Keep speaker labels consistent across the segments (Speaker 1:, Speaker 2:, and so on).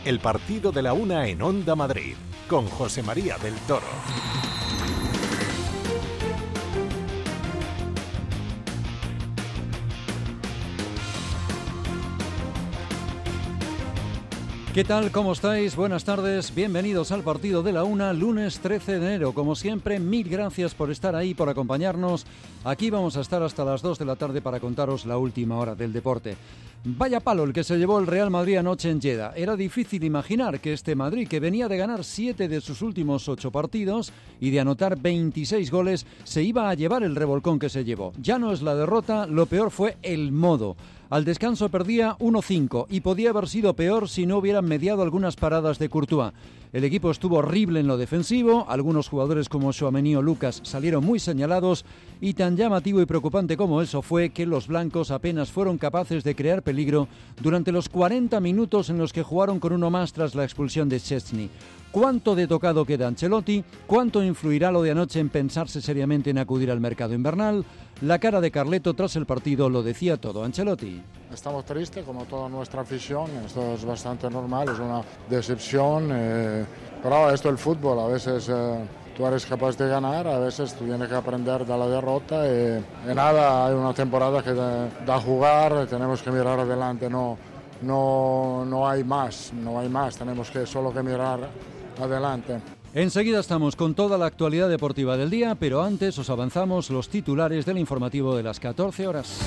Speaker 1: el partido de la una en Onda Madrid, con José María del Toro.
Speaker 2: ¿Qué tal? ¿Cómo estáis? Buenas tardes. Bienvenidos al partido de la una, lunes 13 de enero. Como siempre, mil gracias por estar ahí, por acompañarnos. Aquí vamos a estar hasta las 2 de la tarde para contaros la última hora del deporte. Vaya palo el que se llevó el Real Madrid anoche en Jeddah. Era difícil imaginar que este Madrid, que venía de ganar 7 de sus últimos 8 partidos y de anotar 26 goles, se iba a llevar el revolcón que se llevó. Ya no es la derrota, lo peor fue el modo. Al descanso perdía 1-5 y podía haber sido peor si no hubieran mediado algunas paradas de Courtois. El equipo estuvo horrible en lo defensivo, algunos jugadores como Tchouaméni o Lucas salieron muy señalados y tan llamativo y preocupante como eso fue que los blancos apenas fueron capaces de crear peligro durante los 40 minutos en los que jugaron con uno más tras la expulsión de Szczęsny. ¿Cuánto de tocado queda Ancelotti? ¿Cuánto influirá lo de anoche en pensarse seriamente en acudir al mercado invernal? La cara de Carleto tras el partido lo decía todo. Ancelotti.
Speaker 3: Estamos tristes como toda nuestra afición, esto es bastante normal, es una decepción, pero esto es el fútbol, a veces tú eres capaz de ganar, a veces tú tienes que aprender de la derrota y nada, hay una temporada que da a jugar, tenemos que mirar adelante, no hay más, tenemos que solo que mirar adelante.
Speaker 2: Enseguida estamos con toda la actualidad deportiva del día, pero antes os avanzamos los titulares del informativo de las 14 horas.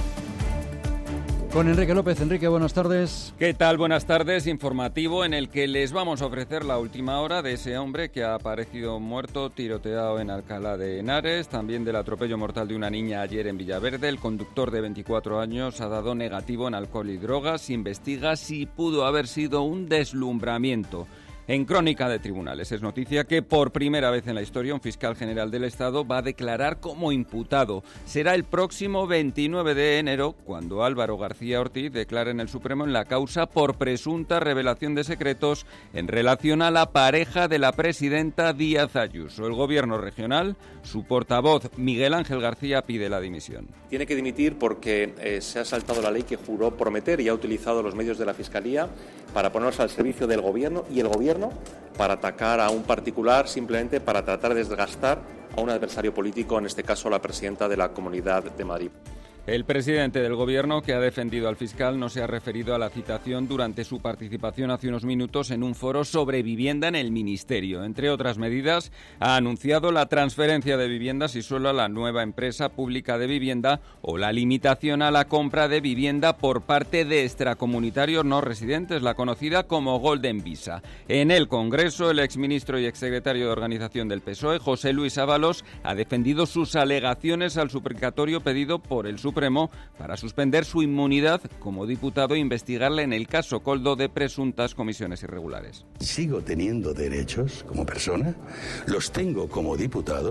Speaker 2: Con Enrique López. Enrique, buenas tardes.
Speaker 4: ¿Qué tal? Buenas tardes. Informativo en el que les vamos a ofrecer la última hora de ese hombre que ha aparecido muerto tiroteado en Alcalá de Henares, también del atropello mortal de una niña ayer en Villaverde. El conductor de 24 años ha dado negativo en alcohol y drogas. Se investiga si pudo haber sido un deslumbramiento. En Crónica de Tribunales es noticia que por primera vez en la historia un fiscal general del Estado va a declarar como imputado. Será el próximo 29 de enero cuando Álvaro García Ortiz declare en el Supremo en la causa por presunta revelación de secretos en relación a la pareja de la presidenta Díaz Ayuso. El gobierno regional, su portavoz Miguel Ángel García pide la dimisión.
Speaker 5: Tiene que dimitir porque se ha saltado la ley que juró prometer y ha utilizado los medios de la Fiscalía para ponerse al servicio del gobierno y el gobierno para atacar a un particular simplemente para tratar de desgastar a un adversario político, en este caso la presidenta de la Comunidad de Madrid.
Speaker 4: El presidente del Gobierno, que ha defendido al fiscal, no se ha referido a la citación durante su participación hace unos minutos en un foro sobre vivienda en el Ministerio. Entre otras medidas, ha anunciado la transferencia de viviendas y suelo a la nueva empresa pública de vivienda o la limitación a la compra de vivienda por parte de extracomunitarios no residentes, la conocida como Golden Visa. En el Congreso, el exministro y exsecretario de Organización del PSOE, José Luis Ábalos, ha defendido sus alegaciones al suplicatorio pedido por el Supremo para suspender su inmunidad como diputado e investigarle en el caso Koldo de presuntas comisiones irregulares.
Speaker 6: Sigo teniendo derechos como persona, los tengo como diputado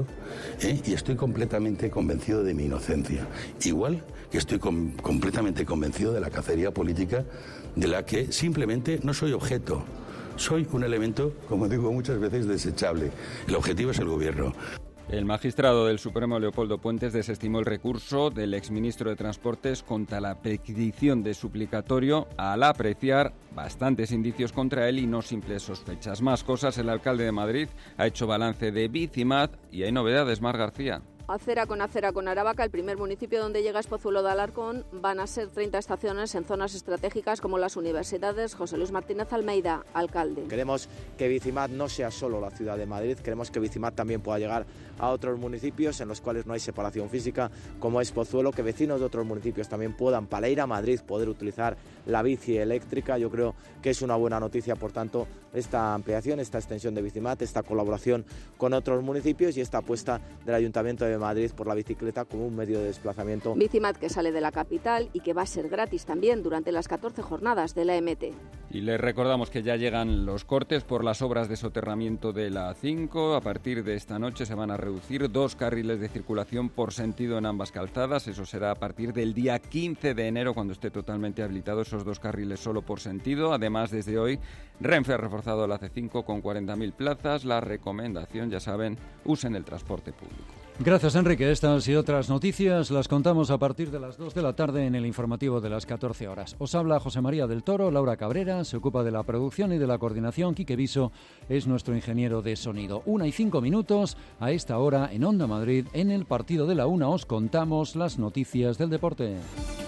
Speaker 6: y estoy completamente convencido de mi inocencia. Igual que estoy completamente convencido de la cacería política de la que simplemente no soy objeto. Soy un elemento, como digo muchas veces, desechable. El objetivo es el gobierno.
Speaker 4: El magistrado del Supremo, Leopoldo Puentes, desestimó el recurso del exministro de Transportes contra la petición de suplicatorio al apreciar bastantes indicios contra él y no simples sospechas. Más cosas, el alcalde de Madrid ha hecho balance de Bicimat y hay novedades. Mar García.
Speaker 7: Acera con Aravaca, el primer municipio donde llega es Pozuelo de Alarcón. Van a ser 30 estaciones en zonas estratégicas como las universidades. José Luis Martínez Almeida, alcalde.
Speaker 8: Queremos que Bicimat no sea solo la ciudad de Madrid, queremos que Bicimat también pueda llegar a otros municipios en los cuales no hay separación física, como es Pozuelo, que vecinos de otros municipios también puedan, para ir a Madrid, poder utilizar la bici eléctrica. Yo creo que es una buena noticia, por tanto, esta ampliación, esta extensión de Bicimat, esta colaboración con otros municipios y esta apuesta del Ayuntamiento de Madrid por la bicicleta como un medio de desplazamiento.
Speaker 7: Bicimat que sale de la capital y que va a ser gratis también durante las 14 jornadas de la MT.
Speaker 4: Y les recordamos que ya llegan los cortes por las obras de soterramiento de la A5. A partir de esta noche se van a reducir 2 carriles de circulación por sentido en ambas calzadas. Eso será a partir del día 15 de enero, cuando esté totalmente habilitado esos 2 carriles solo por sentido. Además, desde hoy, Renfe ha reforzado la C5 con 40.000 plazas. La recomendación, ya saben, usen el transporte público.
Speaker 2: Gracias, Enrique. Estas y otras noticias las contamos a partir de las 2 de la tarde en el informativo de las 14 horas. Os habla José María del Toro, Laura Cabrera se ocupa de la producción y de la coordinación. Quique Viso es nuestro ingeniero de sonido. 1:05 a esta hora en Onda Madrid. En el partido de la 1 os contamos las noticias del deporte.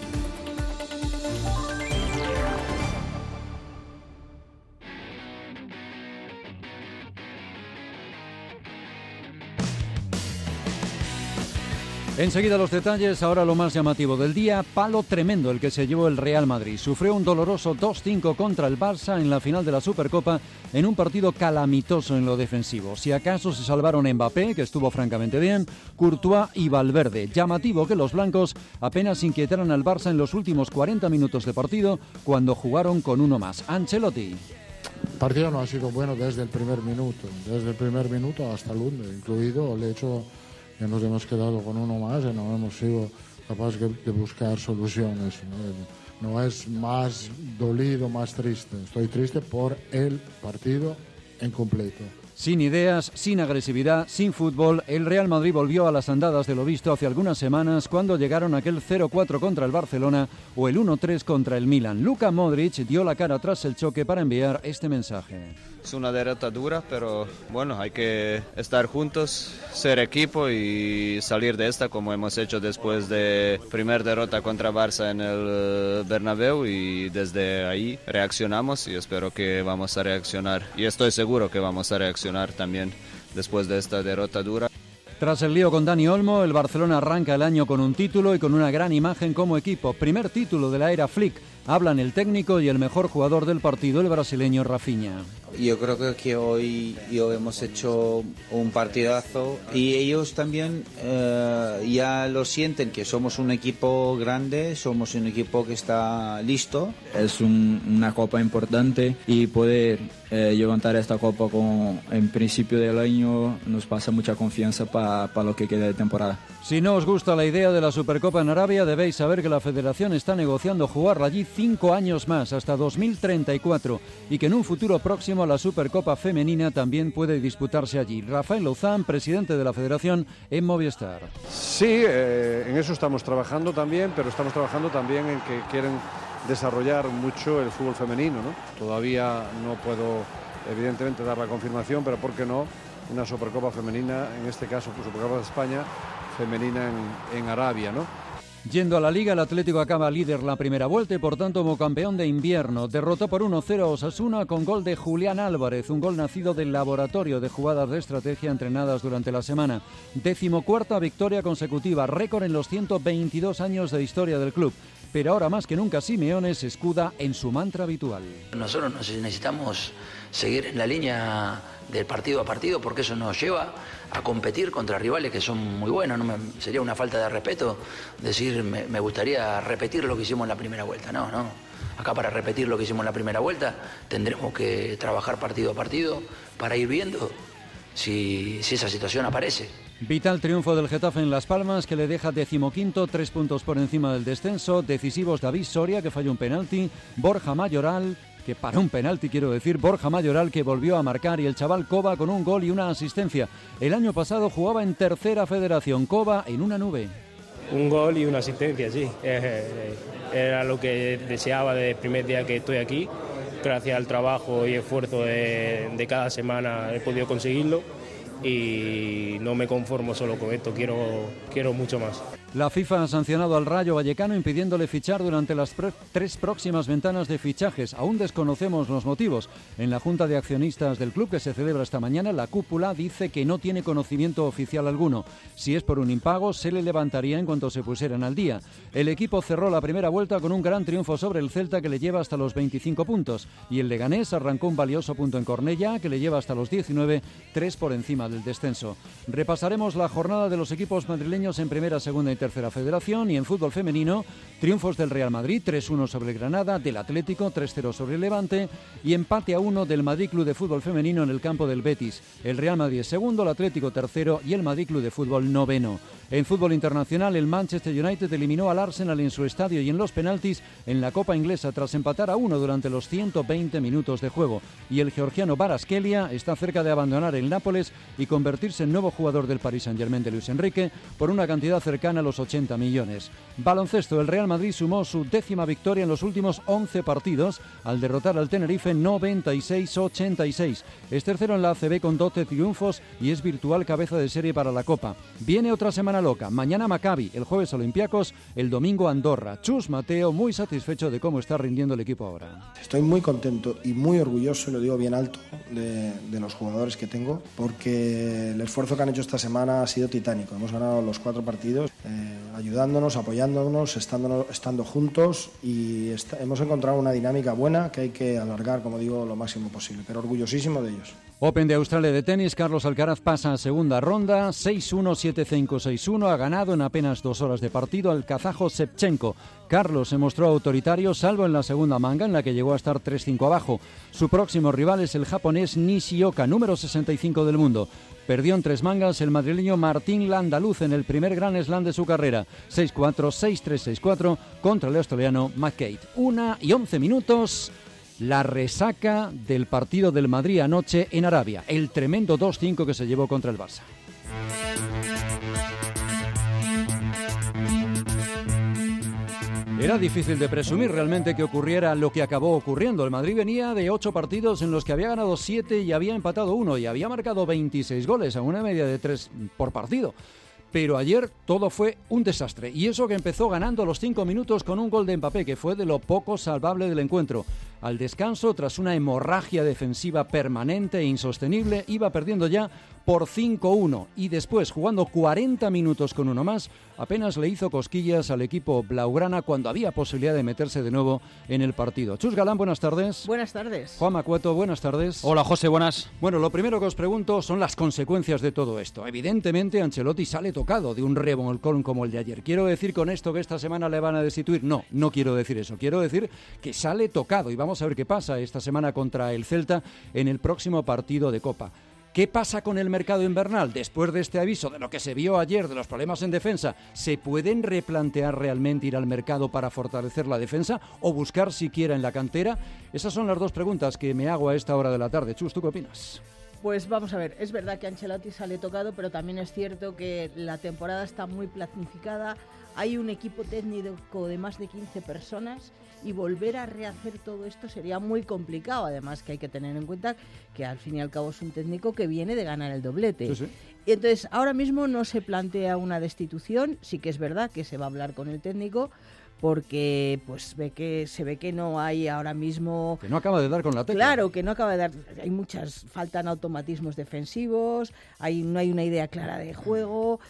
Speaker 2: Enseguida los detalles, ahora lo más llamativo del día, palo tremendo el que se llevó el Real Madrid. Sufrió un doloroso 2-5 contra el Barça en la final de la Supercopa en un partido calamitoso en lo defensivo. Si acaso se salvaron Mbappé, que estuvo francamente bien, Courtois y Valverde. Llamativo que los blancos apenas inquietaron al Barça en los últimos 40 minutos de partido cuando jugaron con uno más. Ancelotti.
Speaker 3: El partido no ha sido bueno desde el primer minuto hasta el último, incluido el hecho que nos hemos quedado con uno más y no hemos sido capaces de buscar soluciones. No es más dolido, más triste. Estoy triste por el partido en completo.
Speaker 2: Sin ideas, sin agresividad, sin fútbol, el Real Madrid volvió a las andadas de lo visto hace algunas semanas cuando llegaron aquel 0-4 contra el Barcelona o el 1-3 contra el Milan. Luka Modric dio la cara tras el choque para enviar este mensaje.
Speaker 9: Es una derrota dura, pero bueno, hay que estar juntos, ser equipo y salir de esta como hemos hecho después de primer derrota contra Barça en el Bernabéu, y desde ahí reaccionamos y espero que vamos a reaccionar y estoy seguro que vamos a reaccionar también después de esta derrota dura.
Speaker 2: Tras el lío con Dani Olmo, el Barcelona arranca el año con un título y con una gran imagen como equipo. Primer título de la era Flick. Hablan el técnico y el mejor jugador del partido, el brasileño Rafinha.
Speaker 10: Yo creo que hoy hemos hecho un partidazo y ellos también ya lo sienten, que somos un equipo grande, somos un equipo que está listo.
Speaker 11: Es una copa importante y poder levantar esta copa en principio del año nos pasa mucha confianza para lo que queda de temporada.
Speaker 2: Si no os gusta la idea de la Supercopa en Arabia, debéis saber que la Federación está negociando jugarla allí 5 años más, hasta 2034, y que en un futuro próximo la Supercopa femenina también puede disputarse allí. Rafael Lozán, presidente de la Federación, en Movistar.
Speaker 12: Sí, en eso estamos trabajando también, pero estamos trabajando también en que quieren desarrollar mucho el fútbol femenino, ¿no? Todavía no puedo, evidentemente, dar la confirmación, pero ¿por qué no? Una Supercopa femenina, en este caso, pues, Supercopa de España, femenina en Arabia, ¿no?
Speaker 2: Yendo a la Liga, el Atlético acaba líder la primera vuelta y por tanto como campeón de invierno. Derrotó por 1-0 a Osasuna con gol de Julián Álvarez, un gol nacido del laboratorio de jugadas de estrategia entrenadas durante la semana. 14ª victoria consecutiva, récord en los 122 años de historia del club. Pero ahora más que nunca Simeone se escuda en su mantra habitual.
Speaker 13: Nosotros necesitamos seguir en la línea del partido a partido porque eso nos lleva a competir contra rivales que son muy buenos. Sería una falta de respeto decir me gustaría repetir lo que hicimos en la primera vuelta. No. Acá para repetir lo que hicimos en la primera vuelta tendremos que trabajar partido a partido para ir viendo si esa situación aparece.
Speaker 2: Vital triunfo del Getafe en Las Palmas, que le deja 15º, 3 puntos por encima del descenso. Decisivos David Soria, que falló un penalti. Borja Mayoral, que paró un penalti, Borja Mayoral, que volvió a marcar, y el chaval Coba con un gol y una asistencia. El año pasado jugaba en Tercera Federación. Coba en una nube.
Speaker 14: Un gol y una asistencia, sí. Era lo que deseaba desde el primer día que estoy aquí. Gracias al trabajo y esfuerzo de cada semana he podido conseguirlo. Y no me conformo solo con esto, quiero mucho más.
Speaker 2: La FIFA ha sancionado al Rayo Vallecano impidiéndole fichar durante las 3 próximas ventanas de fichajes. Aún desconocemos los motivos. En la Junta de Accionistas del club, que se celebra esta mañana, la cúpula dice que no tiene conocimiento oficial alguno. Si es por un impago, se le levantaría en cuanto se pusieran al día. El equipo cerró la primera vuelta con un gran triunfo sobre el Celta, que le lleva hasta los 25 puntos. Y el Leganés arrancó un valioso punto en Cornellá, que le lleva hasta los 19, 3 por encima del descenso. Repasaremos la jornada de los equipos madrileños en primera, segunda y tercera federación. Y en fútbol femenino, triunfos del Real Madrid, 3-1 sobre el Granada, del Atlético, 3-0 sobre el Levante y empate a 1 del Madrid Club de Fútbol Femenino en el campo del Betis. El Real Madrid es segundo, el Atlético tercero y el Madrid Club de Fútbol noveno. En fútbol internacional, el Manchester United eliminó al Arsenal en su estadio y en los penaltis en la Copa Inglesa tras empatar a 1 durante los 120 minutos de juego. Y el georgiano Kvaratskhelia está cerca de abandonar el Nápoles y convertirse en nuevo jugador del Paris Saint-Germain de Luis Enrique por una cantidad cercana a los 80 millones. Baloncesto, el Real Madrid sumó su 10ª victoria en los últimos 11 partidos al derrotar al Tenerife 96-86. Es tercero en la ACB con 12 triunfos y es virtual cabeza de serie para la Copa. Viene otra semana loca. Mañana Maccabi, el jueves Olympiacos, el domingo Andorra. Chus Mateo muy satisfecho de cómo está rindiendo el equipo ahora.
Speaker 15: Estoy muy contento y muy orgulloso, y lo digo bien alto, de los jugadores que tengo, porque el esfuerzo que han hecho esta semana ha sido titánico. Hemos ganado los 4 partidos, ayudándonos, apoyándonos, estando juntos y hemos encontrado una dinámica buena que hay que alargar, como digo, lo máximo posible, pero orgullosísimo de ellos.
Speaker 2: Open de Australia de tenis, Carlos Alcaraz pasa a segunda ronda, 6-1, 7-5, 6-1, ha ganado en apenas 2 horas de partido al kazajo Shevchenko. Carlos se mostró autoritario, salvo en la segunda manga, en la que llegó a estar 3-5 abajo. Su próximo rival es el japonés Nishioka, número 65 del mundo. Perdió en 3 mangas el madrileño Martín Landaluz en el primer Grand Slam de su carrera, 6-4, 6-3, 6-4, contra el australiano McCade. 1:11. La resaca del partido del Madrid anoche en Arabia, el tremendo 2-5 que se llevó contra el Barça. Era difícil de presumir realmente que ocurriera lo que acabó ocurriendo. El Madrid venía de 8 partidos en los que había ganado 7 y había empatado 1 y había marcado 26 goles a una media de 3 por partido. Pero ayer todo fue un desastre. Y eso que empezó ganando a los 5 minutos con un gol de Mbappé, que fue de lo poco salvable del encuentro. Al descanso, tras una hemorragia defensiva permanente e insostenible, iba perdiendo ya por 5-1. Y después, jugando 40 minutos con uno más, apenas le hizo cosquillas al equipo blaugrana cuando había posibilidad de meterse de nuevo en el partido. Chus Galán, buenas tardes.
Speaker 16: Buenas tardes.
Speaker 2: Juan Macueto, buenas tardes.
Speaker 4: Hola, José, buenas.
Speaker 2: Bueno, lo primero que os pregunto son las consecuencias de todo esto. Evidentemente, Ancelotti sale tocado de un revolcón como el de ayer. ¿Quiero decir con esto que esta semana le van a destituir? No, no quiero decir eso. Quiero decir que sale tocado y vamos a ver qué pasa esta semana contra el Celta en el próximo partido de Copa. ¿Qué pasa con el mercado invernal? Después de este aviso, de lo que se vio ayer, de los problemas en defensa, ¿se pueden replantear realmente ir al mercado para fortalecer la defensa o buscar siquiera en la cantera? Esas son las dos preguntas que me hago a esta hora de la tarde. Chus, ¿tú qué opinas?
Speaker 16: Pues vamos a ver, es verdad que Ancelotti sale tocado, pero también es cierto que la temporada está muy planificada, hay un equipo técnico de más de 15 personas y volver a rehacer todo esto sería muy complicado, además que hay que tener en cuenta que al fin y al cabo es un técnico que viene de ganar el doblete. Sí. Y entonces ahora mismo no se plantea una destitución, sí que es verdad que se va a hablar con el técnico, porque pues se ve que no hay ahora mismo...
Speaker 2: Que no acaba de dar con la tecla.
Speaker 16: Claro, que no acaba de dar... faltan automatismos defensivos, no hay una idea clara de juego,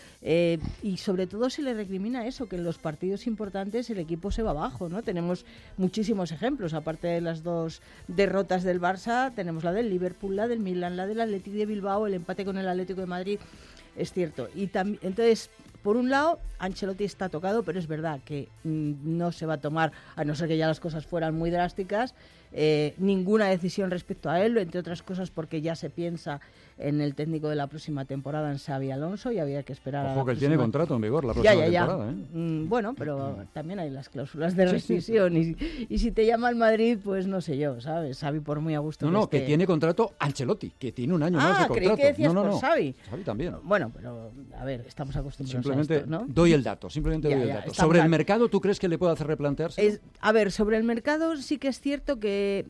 Speaker 16: y sobre todo se le recrimina eso, que en los partidos importantes el equipo se va abajo, ¿no? Tenemos muchísimos ejemplos, aparte de las 2 derrotas del Barça, tenemos la del Liverpool, la del Milan, la del Athletic de Bilbao, el empate con el Atlético de Madrid, es cierto. Y entonces... Por un lado, Ancelotti está tocado, pero es verdad que no se va a tomar, a no ser que ya las cosas fueran muy drásticas, ninguna decisión respecto a él, entre otras cosas porque ya se piensa en el técnico de la próxima temporada, en Xabi Alonso, y había que esperar
Speaker 2: a la próxima... que tiene contrato en vigor la próxima temporada.
Speaker 16: Bueno, pero también hay las cláusulas de rescisión, y si te llama el Madrid, pues no sé yo, ¿sabes? Xavi por muy a gusto
Speaker 2: que tiene contrato Ancelotti, que tiene un año más de contrato.
Speaker 16: Creí que decías por Xavi.
Speaker 2: Xavi también.
Speaker 16: Bueno, pero a ver, estamos acostumbrados
Speaker 2: simplemente
Speaker 16: a esto, ¿no?
Speaker 2: doy el dato, simplemente doy el dato. ¿Sobre el mercado tú crees que le puede hacer replantearse?
Speaker 16: A ver, sobre el mercado sí que es cierto que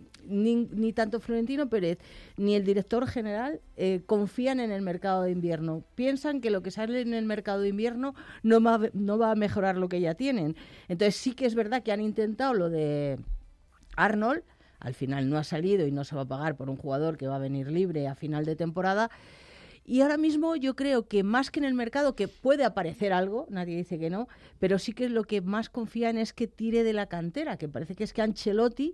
Speaker 16: ni tanto Florentino Pérez ni el director general confían en el mercado de invierno. Piensan que lo que sale en el mercado de invierno no va a mejorar lo que ya tienen. Entonces sí que es verdad que han intentado lo de Arnold, al final no ha salido y no se va a pagar por un jugador que va a venir libre a final de temporada. Y ahora mismo yo creo que más que en el mercado, que puede aparecer algo, nadie dice que no, pero sí que lo que más confían es que tire de la cantera, que parece que es que Ancelotti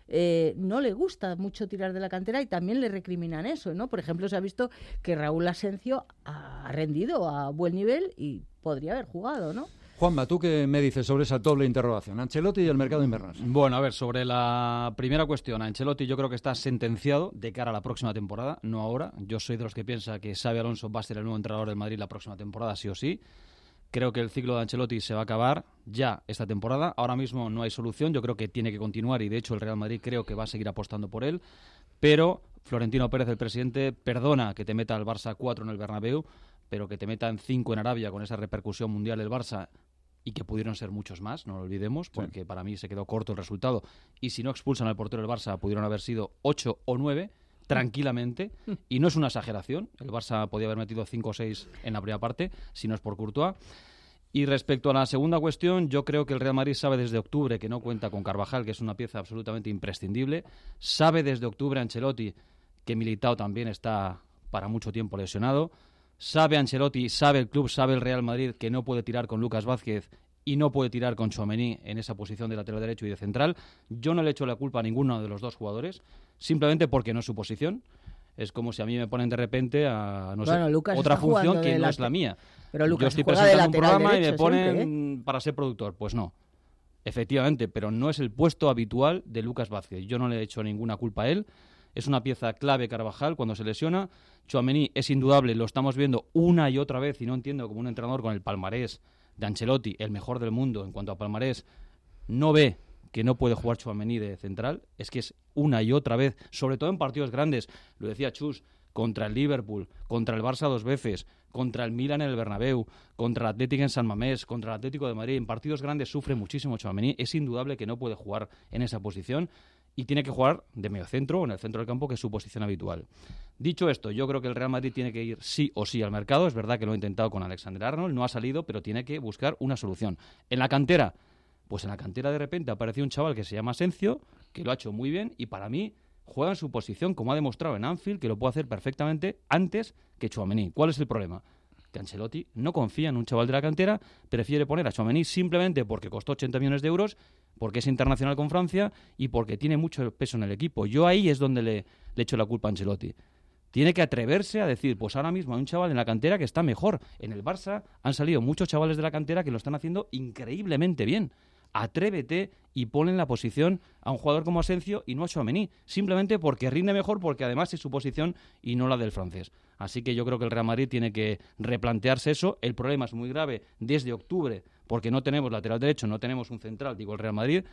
Speaker 16: no le gusta mucho tirar de la cantera y también le recriminan eso, ¿no? Por ejemplo, se ha visto que Raúl Asencio ha rendido a buen nivel y podría haber jugado, ¿no?
Speaker 2: Juanma, ¿tú qué me dices sobre esa doble interrogación? Ancelotti y el mercado invernal.
Speaker 17: Bueno, a ver, sobre la primera cuestión, Ancelotti yo creo que está sentenciado de cara a la próxima temporada, no ahora. Yo soy de los que piensa que Xabi Alonso va a ser el nuevo entrenador del Madrid la próxima temporada, sí o sí. Creo que el ciclo de Ancelotti se va a acabar ya esta temporada. Ahora mismo no hay solución, yo creo que tiene que continuar y de hecho el Real Madrid creo que va a seguir apostando por él. Pero Florentino Pérez, el presidente, perdona que te meta al Barça 4 en el Bernabéu, pero que te metan 5 en Arabia con esa repercusión mundial del Barça y que pudieron ser muchos más, no lo olvidemos, porque para mí se quedó corto el resultado. Y si no expulsan al portero del Barça, pudieron haber sido 8 o 9 tranquilamente, y no es una exageración. El Barça podía haber metido 5 o 6 en la primera parte, si no es por Courtois. Y respecto a la segunda cuestión, yo creo que el Real Madrid sabe desde octubre que no cuenta con Carvajal, que es una pieza absolutamente imprescindible. Sabe desde octubre Ancelotti que Militao también está para mucho tiempo lesionado. Sabe Ancelotti, sabe el club, sabe el Real Madrid que no puede tirar con Lucas Vázquez y no puede tirar con Tchouaméni en esa posición de lateral derecho y de central. Yo no le echo la culpa a ninguno de los dos jugadores, simplemente porque no es su posición. Es como si a mí me ponen de repente a
Speaker 16: Lucas
Speaker 17: otra función que no es la mía.
Speaker 16: Pero Lucas,
Speaker 17: yo estoy presentando un programa y me ponen para ser productor. Pues no, efectivamente, pero no es el puesto habitual de Lucas Vázquez. Yo no le he hecho ninguna culpa a él. Es una pieza clave Carvajal cuando se lesiona. Tchouaméni es indudable, lo estamos viendo una y otra vez y no entiendo cómo un entrenador con el palmarés de Ancelotti, el mejor del mundo en cuanto a palmarés, no ve que no puede jugar Tchouaméni de central. Es que es una y otra vez, sobre todo en partidos grandes, lo decía Chus, contra el Liverpool, contra el Barça 2 veces, contra el Milan en el Bernabéu, contra el Atlético en San Mamés, contra el Atlético de Madrid. En partidos grandes sufre muchísimo Tchouaméni. Es indudable que no puede jugar en esa posición y tiene que jugar de mediocentro o en el centro del campo, que es su posición habitual. Dicho esto, yo creo que el Real Madrid tiene que ir sí o sí al mercado. Es verdad que lo ha intentado con Alexander-Arnold, no ha salido, pero tiene que buscar una solución. En la cantera, pues en la cantera de repente apareció un chaval que se llama Asensio, que lo ha hecho muy bien y para mí juega en su posición, como ha demostrado en Anfield, que lo puede hacer perfectamente antes que Tchouaméni. ¿Cuál es el problema? Que Ancelotti no confía en un chaval de la cantera, prefiere poner a Tchouaméni simplemente porque costó 80 millones de euros, porque es internacional con Francia y porque tiene mucho peso en el equipo. Yo ahí es donde le echo la culpa a Ancelotti. Tiene que atreverse a decir, pues ahora mismo hay un chaval en la cantera que está mejor. En el Barça han salido muchos chavales de la cantera que lo están haciendo increíblemente bien. Atrévete y pon en la posición a un jugador como Asensio y no a Tchouaméni, simplemente porque rinde mejor, porque además es su posición y no la del francés. Así que yo creo que el Real Madrid tiene que replantearse eso. El problema es muy grave desde octubre, porque no tenemos lateral derecho, no tenemos un central, digo el Real Madrid,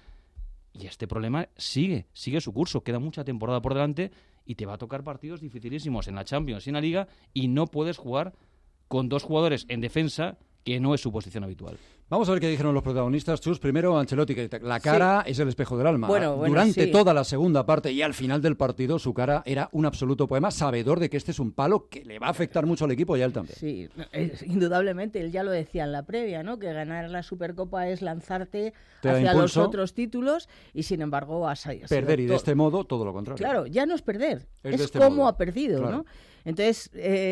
Speaker 17: y este problema sigue su curso. Queda mucha temporada por delante y te va a tocar partidos dificilísimos en la Champions y en la Liga y no puedes jugar con dos jugadores en defensa que no es su posición habitual.
Speaker 2: Vamos a ver qué dijeron los protagonistas. Chus, primero Ancelotti, que la cara es el espejo del alma. Durante toda la segunda parte y al final del partido su cara era un absoluto poema, sabedor de que este es un palo que le va a afectar mucho al equipo y a él también.
Speaker 16: Sí, indudablemente, él ya lo decía en la previa, ¿no? Que ganar la Supercopa es lanzarte hacia los otros títulos y sin embargo
Speaker 2: perder y de este modo todo lo contrario.
Speaker 16: Claro, ya no es perder, es cómo ha perdido, claro. ¿No? Entonces,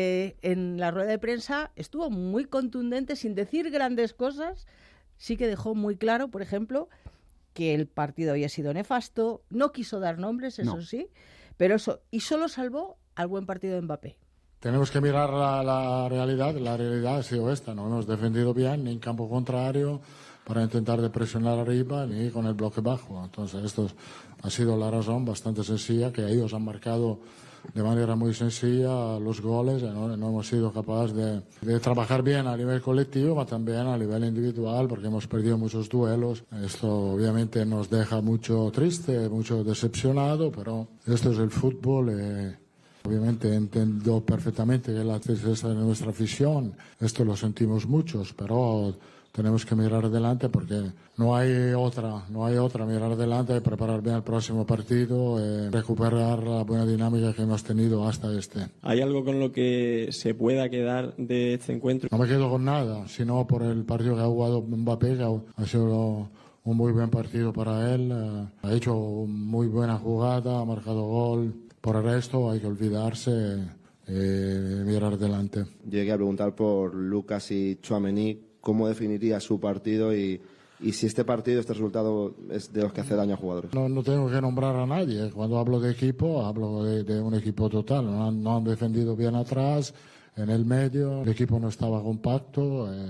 Speaker 16: en la rueda de prensa estuvo muy contundente, sin decir grandes cosas. Sí que dejó muy claro, por ejemplo, que el partido había sido nefasto. No quiso dar nombres, eso sí, pero eso, y solo salvó al buen partido de Mbappé.
Speaker 3: Tenemos que mirar la realidad. La realidad ha sido esta. No hemos defendido bien ni en campo contrario para intentar de presionar arriba ni con el bloque bajo. Entonces, esto ha sido la razón bastante sencilla, que ellos han marcado de manera muy sencilla los goles. No hemos sido capaces de trabajar bien a nivel colectivo, pero también a nivel individual, porque hemos perdido muchos duelos. Esto obviamente nos deja mucho triste, mucho decepcionado, pero esto es el fútbol. Obviamente entiendo perfectamente que la tristeza de nuestra afición, esto lo sentimos muchos, pero tenemos que mirar adelante porque no hay otra mirar adelante y preparar bien el próximo partido, recuperar la buena dinámica que hemos tenido hasta este.
Speaker 18: ¿Hay algo con lo que se pueda quedar de este encuentro?
Speaker 3: No me quedo con nada, sino por el partido que ha jugado Mbappé, que ha sido un muy buen partido para él, ha hecho muy buena jugada, ha marcado gol. Por el resto hay que olvidarse y mirar adelante.
Speaker 19: Llegué a preguntar por Lucas y Tchouaméni. ¿Cómo definiría su partido y si este partido, este resultado es de los que hace daño a jugadores?
Speaker 3: No tengo que nombrar a nadie. Cuando hablo de equipo, hablo de un equipo total. No han defendido bien atrás, en el medio. El equipo no estaba compacto.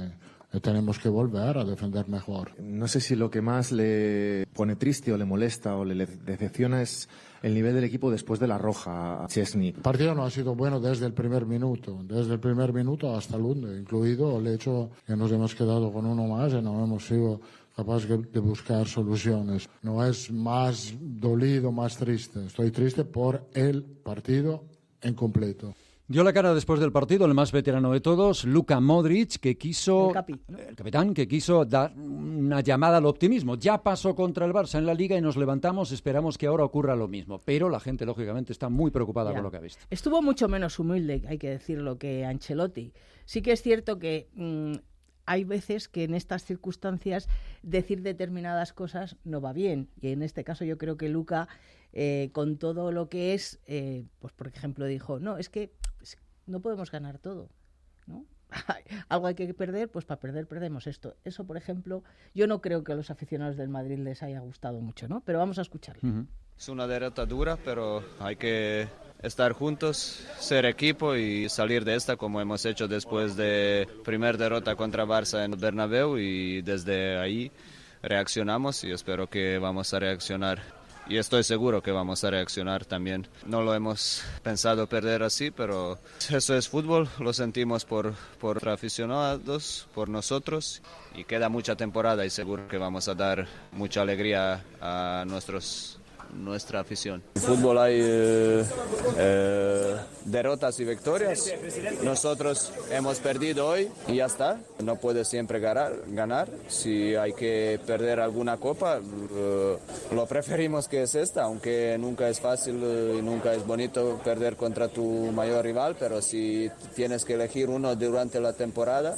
Speaker 3: tenemos que volver a defender mejor.
Speaker 20: No sé si lo que más le pone triste o le molesta o le decepciona es el nivel del equipo después de la roja a Chesney.
Speaker 3: El partido no ha sido bueno desde el primer minuto hasta el último, incluido el hecho que nos hemos quedado con uno más y no hemos sido capaces de buscar soluciones. No es más dolido, más triste. Estoy triste por el partido en completo.
Speaker 2: Dio la cara después del partido el más veterano de todos, Luka Modric, que quiso, el capitán, que quiso dar una llamada al optimismo. Ya pasó contra el Barça en la Liga y nos levantamos, esperamos que ahora ocurra lo mismo. Pero la gente, lógicamente, está muy preocupada por lo que ha visto.
Speaker 16: Estuvo mucho menos humilde, hay que decirlo, que Ancelotti. Sí que es cierto que hay veces que en estas circunstancias decir determinadas cosas no va bien. Y en este caso yo creo que Luka, con todo lo que es, pues por ejemplo dijo, no, es que no podemos ganar todo, ¿no? Algo hay que perder, pues para perder perdemos esto. Eso, por ejemplo, yo no creo que a los aficionados del Madrid les haya gustado mucho, ¿no? Pero vamos a escucharlo.
Speaker 9: Es una derrota dura, pero hay que estar juntos, ser equipo y salir de esta como hemos hecho después de primer derrota contra Barça en el Bernabéu, y desde ahí reaccionamos y espero que vamos a reaccionar. Y estoy seguro que vamos a reaccionar también. No lo hemos pensado perder así, pero eso es fútbol, lo sentimos por aficionados, por nosotros, y queda mucha temporada y seguro que vamos a dar mucha alegría a nuestra afición. En fútbol hay derrotas y victorias. Nosotros hemos perdido hoy y ya está. No puedes siempre ganar. Si hay que perder alguna copa, lo preferimos que es esta, aunque nunca es fácil y nunca es bonito perder contra tu mayor rival, pero si tienes que elegir uno durante la temporada,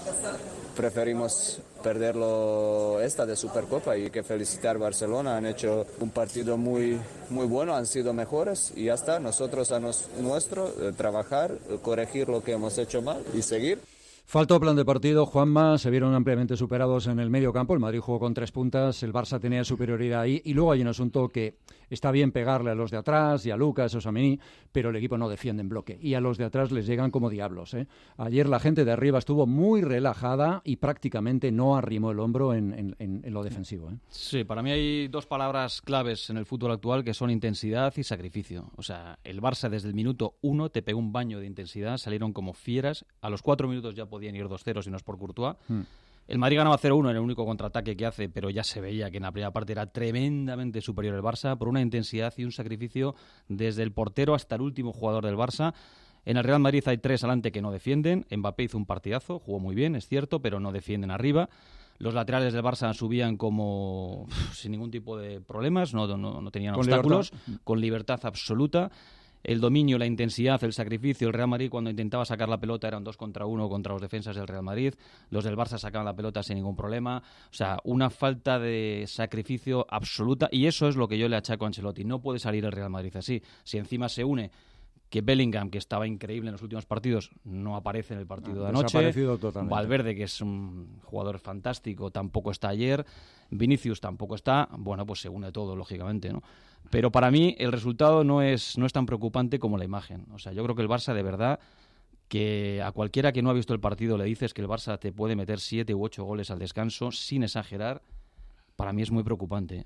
Speaker 9: preferimos perderlo esta de Supercopa. Y hay que felicitar a Barcelona, han hecho un partido muy bueno, han sido mejores y ya está. Nosotros a nuestro trabajar, corregir lo que hemos hecho mal y seguir.
Speaker 2: Faltó plan de partido, Juanma, se vieron ampliamente superados en el medio campo, el Madrid jugó con 3 puntas, el Barça tenía superioridad ahí, y luego hay un asunto que está bien pegarle a los de atrás y a Lucas, a Tchouaméni, pero el equipo no defiende en bloque, y a los de atrás les llegan como diablos, ¿eh? Ayer la gente de arriba estuvo muy relajada y prácticamente no arrimó el hombro en lo defensivo, ¿eh?
Speaker 17: Sí, para mí hay 2 palabras claves en el fútbol actual que son intensidad y sacrificio. O sea, el Barça desde el minuto 1 te pegó un baño de intensidad, salieron como fieras, a los 4 minutos ya podían ir 2-0 si no es por Courtois. El Madrid ganaba 0-1 en el único contraataque que hace, pero ya se veía que en la primera parte era tremendamente superior el Barça por una intensidad y un sacrificio desde el portero hasta el último jugador del Barça. En el Real Madrid hay 3 adelante que no defienden. Mbappé hizo un partidazo, jugó muy bien, es cierto, pero no defienden arriba. Los laterales del Barça subían como sin ningún tipo de problemas, no tenían obstáculos, con libertad absoluta. El dominio, la intensidad, el sacrificio. El Real Madrid, cuando intentaba sacar la pelota, eran 2 contra 1 contra los defensas del Real Madrid. Los del Barça sacaban la pelota sin ningún problema. O sea, una falta de sacrificio absoluta. Y eso es lo que yo le achaco a Ancelotti. No puede salir el Real Madrid así. Si encima se une que Bellingham, que estaba increíble en los últimos partidos, no aparece en el partido de anoche.
Speaker 2: Desaparecido totalmente.
Speaker 17: Valverde, que es un jugador fantástico, tampoco está ayer. Vinicius tampoco está. Bueno, pues se une todo, lógicamente, ¿no? Pero para mí el resultado no es tan preocupante como la imagen. O sea, yo creo que el Barça, de verdad, que a cualquiera que no ha visto el partido le dices que el Barça te puede meter 7 u 8 goles al descanso, sin exagerar, para mí es muy preocupante,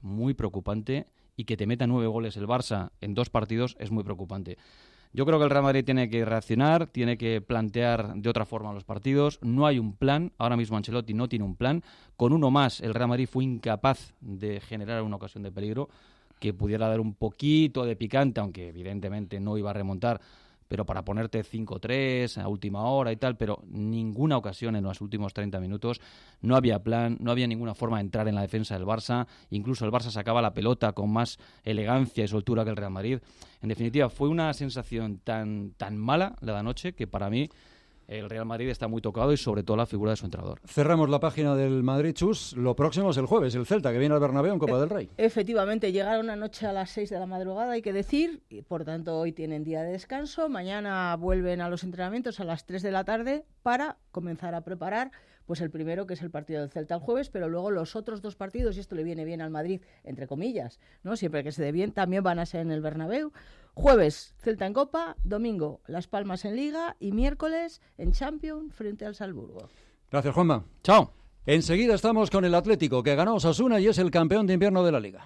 Speaker 17: y que te meta 9 goles el Barça en 2 partidos es muy preocupante. Yo creo que el Real Madrid tiene que reaccionar, tiene que plantear de otra forma los partidos. No hay un plan, ahora mismo Ancelotti no tiene un plan. Con uno más, el Real Madrid fue incapaz de generar una ocasión de peligro que pudiera dar un poquito de picante, aunque evidentemente no iba a remontar, pero para ponerte 5-3 a última hora y tal, pero ninguna ocasión en los últimos 30 minutos, no había plan, no había ninguna forma de entrar en la defensa del Barça, incluso el Barça sacaba la pelota con más elegancia y soltura que el Real Madrid. En definitiva, fue una sensación tan mala la de anoche que para mí el Real Madrid está muy tocado y sobre todo la figura de su entrenador.
Speaker 2: Cerramos la página del Madrid, Chus. Lo próximo es el jueves, el Celta, que viene al Bernabéu en Copa del Rey.
Speaker 16: Efectivamente, llegaron anoche a las 6 de la madrugada, hay que decir, y por tanto hoy tienen día de descanso. Mañana vuelven a los entrenamientos a las 3 de la tarde para comenzar a preparar pues el primero, que es el partido del Celta el jueves, pero luego los otros 2 partidos, y esto le viene bien al Madrid, entre comillas, ¿no? Siempre que se dé bien, también van a ser en el Bernabéu. Jueves, Celta en Copa, domingo, Las Palmas en Liga y miércoles en Champions frente al Salzburgo.
Speaker 2: Gracias, Juanma.
Speaker 17: Chao.
Speaker 2: Enseguida estamos con el Atlético, que ganó Osasuna y es el campeón de invierno de la Liga.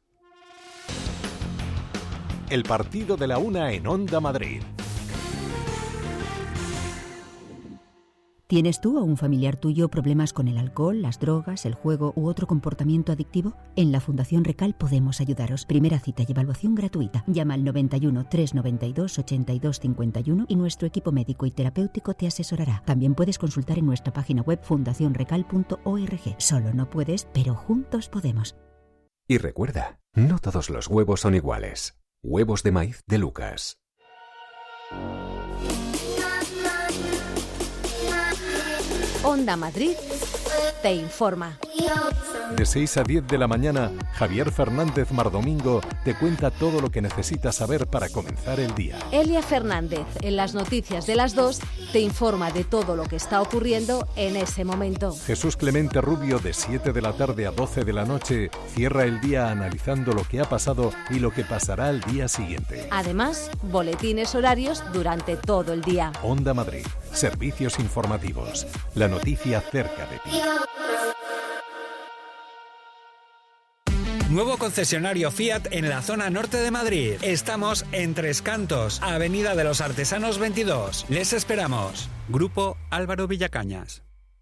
Speaker 1: El partido de la una en Onda Madrid.
Speaker 21: ¿Tienes tú o un familiar tuyo problemas con el alcohol, las drogas, el juego u otro comportamiento adictivo? En la Fundación Recal podemos ayudaros. Primera cita y evaluación gratuita. Llama al 91 392 82 51 y nuestro equipo médico y terapéutico te asesorará. También puedes consultar en nuestra página web fundacionrecal.org. Solo no puedes, pero juntos podemos.
Speaker 22: Y recuerda, no todos los huevos son iguales. Huevos de maíz de Lucas.
Speaker 23: Onda Madrid te informa.
Speaker 1: De 6 a 10 de la mañana, Javier Fernández Mardomingo te cuenta todo lo que necesitas saber para comenzar el día.
Speaker 23: Elia Fernández, en las noticias de las 2, te informa de todo lo que está ocurriendo en ese momento.
Speaker 1: Jesús Clemente Rubio, de 7 de la tarde a 12 de la noche, cierra el día analizando lo que ha pasado y lo que pasará al día siguiente.
Speaker 23: Además, boletines horarios durante todo el día.
Speaker 1: Onda Madrid, servicios informativos. La noticia cerca de ti.
Speaker 24: Nuevo concesionario Fiat en la zona norte de Madrid. Estamos en Tres Cantos, Avenida de los Artesanos 22. Les esperamos. Grupo Álvaro Villacañas.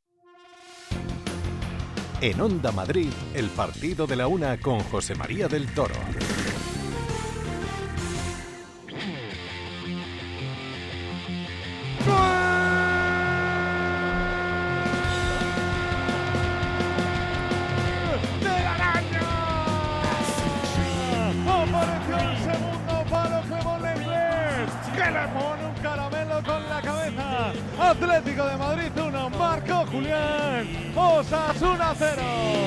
Speaker 1: En Onda Madrid, el partido de la una con José María del Toro.
Speaker 25: Atlético de Madrid 1, marcó Julián, Osasuna 0.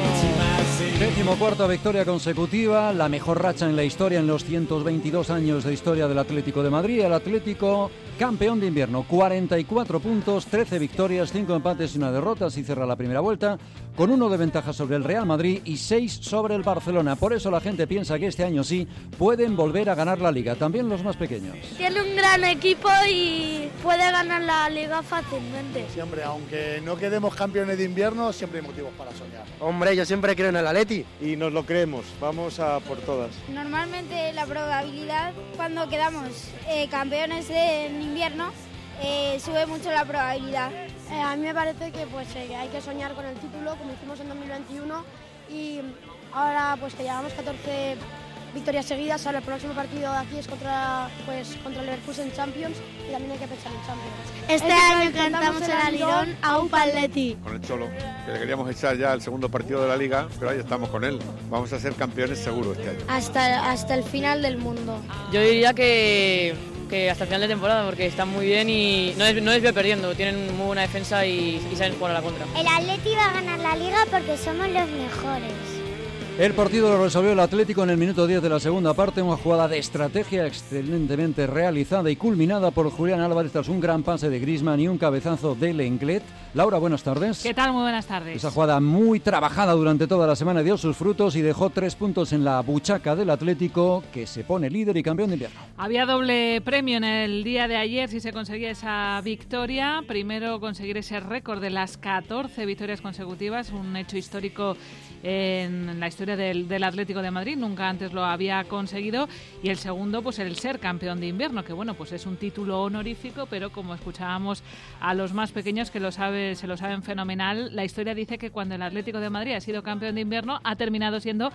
Speaker 2: 14ª victoria consecutiva, la mejor racha en la historia en los 122 años de historia del Atlético de Madrid. El Atlético, campeón de invierno, 44 puntos, 13 victorias, 5 empates y 1 derrota. Así cierra la primera vuelta, con 1 de ventaja sobre el Real Madrid y 6 sobre el Barcelona. Por eso la gente piensa que este año sí pueden volver a ganar la Liga, también los más pequeños.
Speaker 26: Tiene un gran equipo y puede ganar la Liga fácilmente.
Speaker 27: Sí, hombre, aunque no quedemos campeones de invierno, siempre hay motivos para soñar.
Speaker 28: Hombre, yo siempre creo en el Atleti.
Speaker 12: Y nos lo creemos, vamos a por todas.
Speaker 26: Normalmente la probabilidad cuando quedamos campeones en invierno sube mucho la probabilidad.
Speaker 29: A mí me parece que hay que soñar con el título como hicimos en 2021 y ahora pues que llevamos 14 victorias seguidas. Ahora el próximo partido de aquí es contra el Leverkusen Champions y también hay que pensar en Champions.
Speaker 26: Este año cantamos el alirón a un Atleti.
Speaker 12: Con el Cholo, que le queríamos echar ya el segundo partido de la Liga, pero ahí estamos con él. Vamos a ser campeones seguro este año.
Speaker 26: Hasta el final del mundo.
Speaker 30: Yo diría que hasta el final de temporada, porque están muy bien y no les veo perdiendo, tienen muy buena defensa y saben jugar a la contra.
Speaker 29: El Atleti va a ganar la Liga porque somos los mejores.
Speaker 2: El partido lo resolvió el Atlético en el minuto 10 de la segunda parte, una jugada de estrategia excelentemente realizada y culminada por Julián Álvarez tras un gran pase de Griezmann y un cabezazo de Lenglet. Laura, buenas tardes.
Speaker 31: ¿Qué tal? Muy buenas tardes.
Speaker 2: Esa jugada muy trabajada durante toda la semana dio sus frutos y dejó 3 puntos en la buchaca del Atlético, que se pone líder y campeón de invierno.
Speaker 31: Había doble premio en el día de ayer si se conseguía esa victoria. Primero, conseguir ese récord de las 14 victorias consecutivas, un hecho histórico en la historia del Atlético de Madrid, nunca antes lo había conseguido. Y el segundo, pues el ser campeón de invierno, que bueno, pues es un título honorífico, pero como escuchábamos a los más pequeños que se lo saben fenomenal, la historia dice que cuando el Atlético de Madrid ha sido campeón de invierno, ha terminado siendo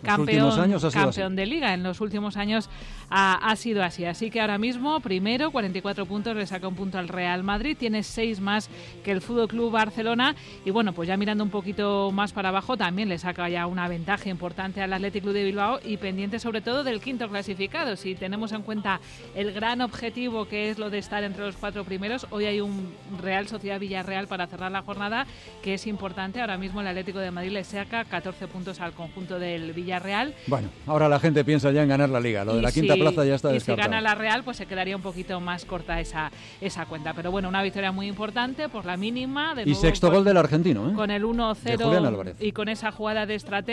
Speaker 31: campeón de Liga. En los últimos años ha sido así. Así que ahora mismo, primero, 44 puntos, le saca un punto al Real Madrid, tiene 6 más que el Fútbol Club Barcelona. Y bueno, pues ya mirando un poquito más para abajo, también le saca ya una ventaja importante al Athletic Club de Bilbao y pendiente sobre todo del quinto clasificado. Si tenemos en cuenta el gran objetivo que es lo de estar entre los 4 primeros, hoy hay un Real Sociedad Villarreal para cerrar la jornada que es importante. Ahora mismo el Atlético de Madrid le saca 14 puntos al conjunto del Villarreal.
Speaker 2: Bueno, ahora la gente piensa ya en ganar la Liga, lo de la quinta plaza ya está descartado.
Speaker 31: Y si gana la Real, pues se quedaría un poquito más corta esa cuenta. Pero bueno, una victoria muy importante por la mínima.
Speaker 2: Y sexto gol del argentino,
Speaker 31: con el 1-0
Speaker 2: de Julián Álvarez.
Speaker 31: Y con esa jugada de estrategia en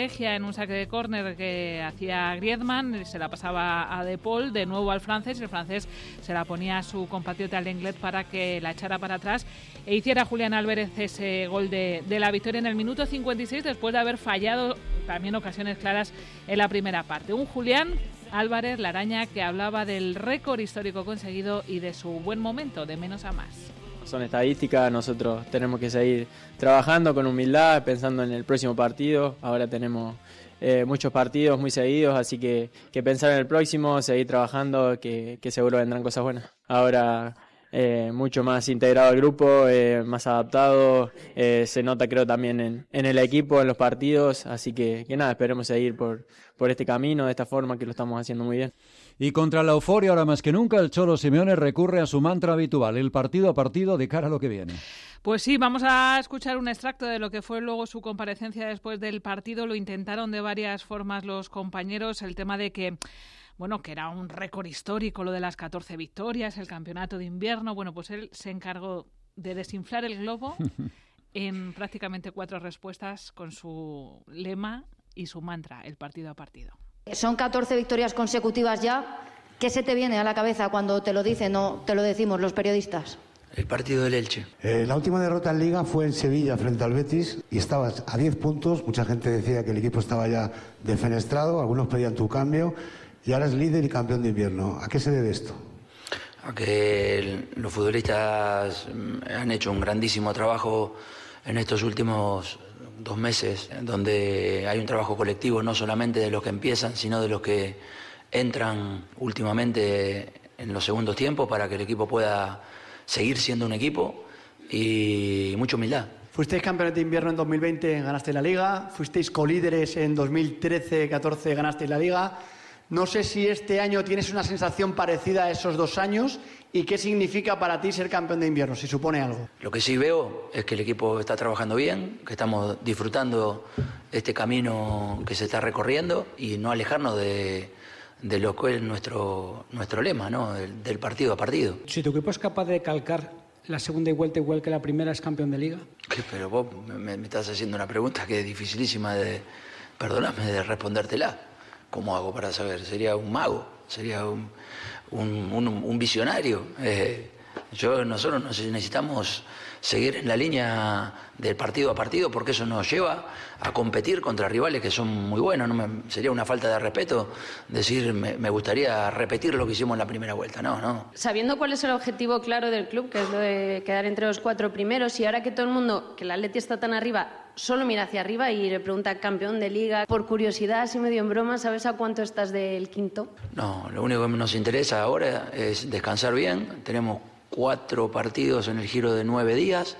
Speaker 31: en un saque de córner que hacía Griezmann, se la pasaba a De Paul, de nuevo al francés, y el francés se la ponía a su compatriota Lenglet para que la echara para atrás e hiciera Julián Álvarez ese gol de la victoria en el minuto 56, después de haber fallado también ocasiones claras en la primera parte. Un Julián Álvarez, la araña, que hablaba del récord histórico conseguido y de su buen momento, de menos a más.
Speaker 4: Son estadísticas, nosotros tenemos que seguir trabajando con humildad, pensando en el próximo partido. Ahora tenemos muchos partidos muy seguidos, así que pensar en el próximo, seguir trabajando, que seguro vendrán cosas buenas. Ahora mucho más integrado al grupo, más adaptado, se nota creo también en el equipo, en los partidos, así que nada, esperemos seguir por este camino, de esta forma que lo estamos haciendo muy bien.
Speaker 2: Y contra la euforia, ahora más que nunca, el Cholo Simeone recurre a su mantra habitual, el partido a partido de cara a lo que viene.
Speaker 31: Pues sí, vamos a escuchar un extracto de lo que fue luego su comparecencia después del partido. Lo intentaron de varias formas los compañeros, el tema de que era un récord histórico lo de las 14 victorias, el campeonato de invierno. Bueno, pues él se encargó de desinflar el globo en prácticamente 4 respuestas con su lema y su mantra, el partido a partido.
Speaker 5: Son 14 victorias consecutivas ya. ¿Qué se te viene a la cabeza cuando te lo dicen o te lo decimos los periodistas?
Speaker 6: El partido del Elche.
Speaker 7: La última derrota en Liga fue en Sevilla frente al Betis y estabas a 10 puntos. Mucha gente decía que el equipo estaba ya defenestrado, algunos pedían tu cambio y ahora es líder y campeón de invierno. ¿A qué se debe esto?
Speaker 6: A que los futbolistas han hecho un grandísimo trabajo en estos últimos 2 meses, donde hay un trabajo colectivo no solamente de los que empiezan, sino de los que entran últimamente en los segundos tiempos para que el equipo pueda seguir siendo un equipo, y mucha humildad.
Speaker 8: Fuisteis campeones de invierno en 2020, ganaste la Liga, fuisteis colíderes en 2013-14, ganasteis la Liga. No sé si este año tienes una sensación parecida a esos 2 años y qué significa para ti ser campeón de invierno, si supone algo.
Speaker 6: Lo que sí veo es que el equipo está trabajando bien, que estamos disfrutando este camino que se está recorriendo y no alejarnos de lo que es nuestro lema, ¿no? Del partido a partido.
Speaker 10: Si tu equipo es capaz de calcar la segunda vuelta igual que la primera, ¿es campeón de Liga?
Speaker 6: Pero vos me estás haciendo una pregunta que es dificilísima de respondértela. ¿Cómo hago para saber? Sería un mago, sería un visionario. Nosotros necesitamos seguir en la línea del partido a partido, porque eso nos lleva a competir contra rivales que son muy buenos. Sería una falta de respeto decir me gustaría repetir lo que hicimos en la primera vuelta. No.
Speaker 11: Sabiendo cuál es el objetivo claro del club, que es lo de quedar entre los 4 primeros, y ahora que todo el mundo, que el Atleti está tan arriba, solo mira hacia arriba y le pregunta campeón de Liga, por curiosidad, así medio en broma, ¿sabes a cuánto estás del quinto?
Speaker 6: No, lo único que nos interesa ahora es descansar bien. Tenemos 4 partidos en el giro de 9 días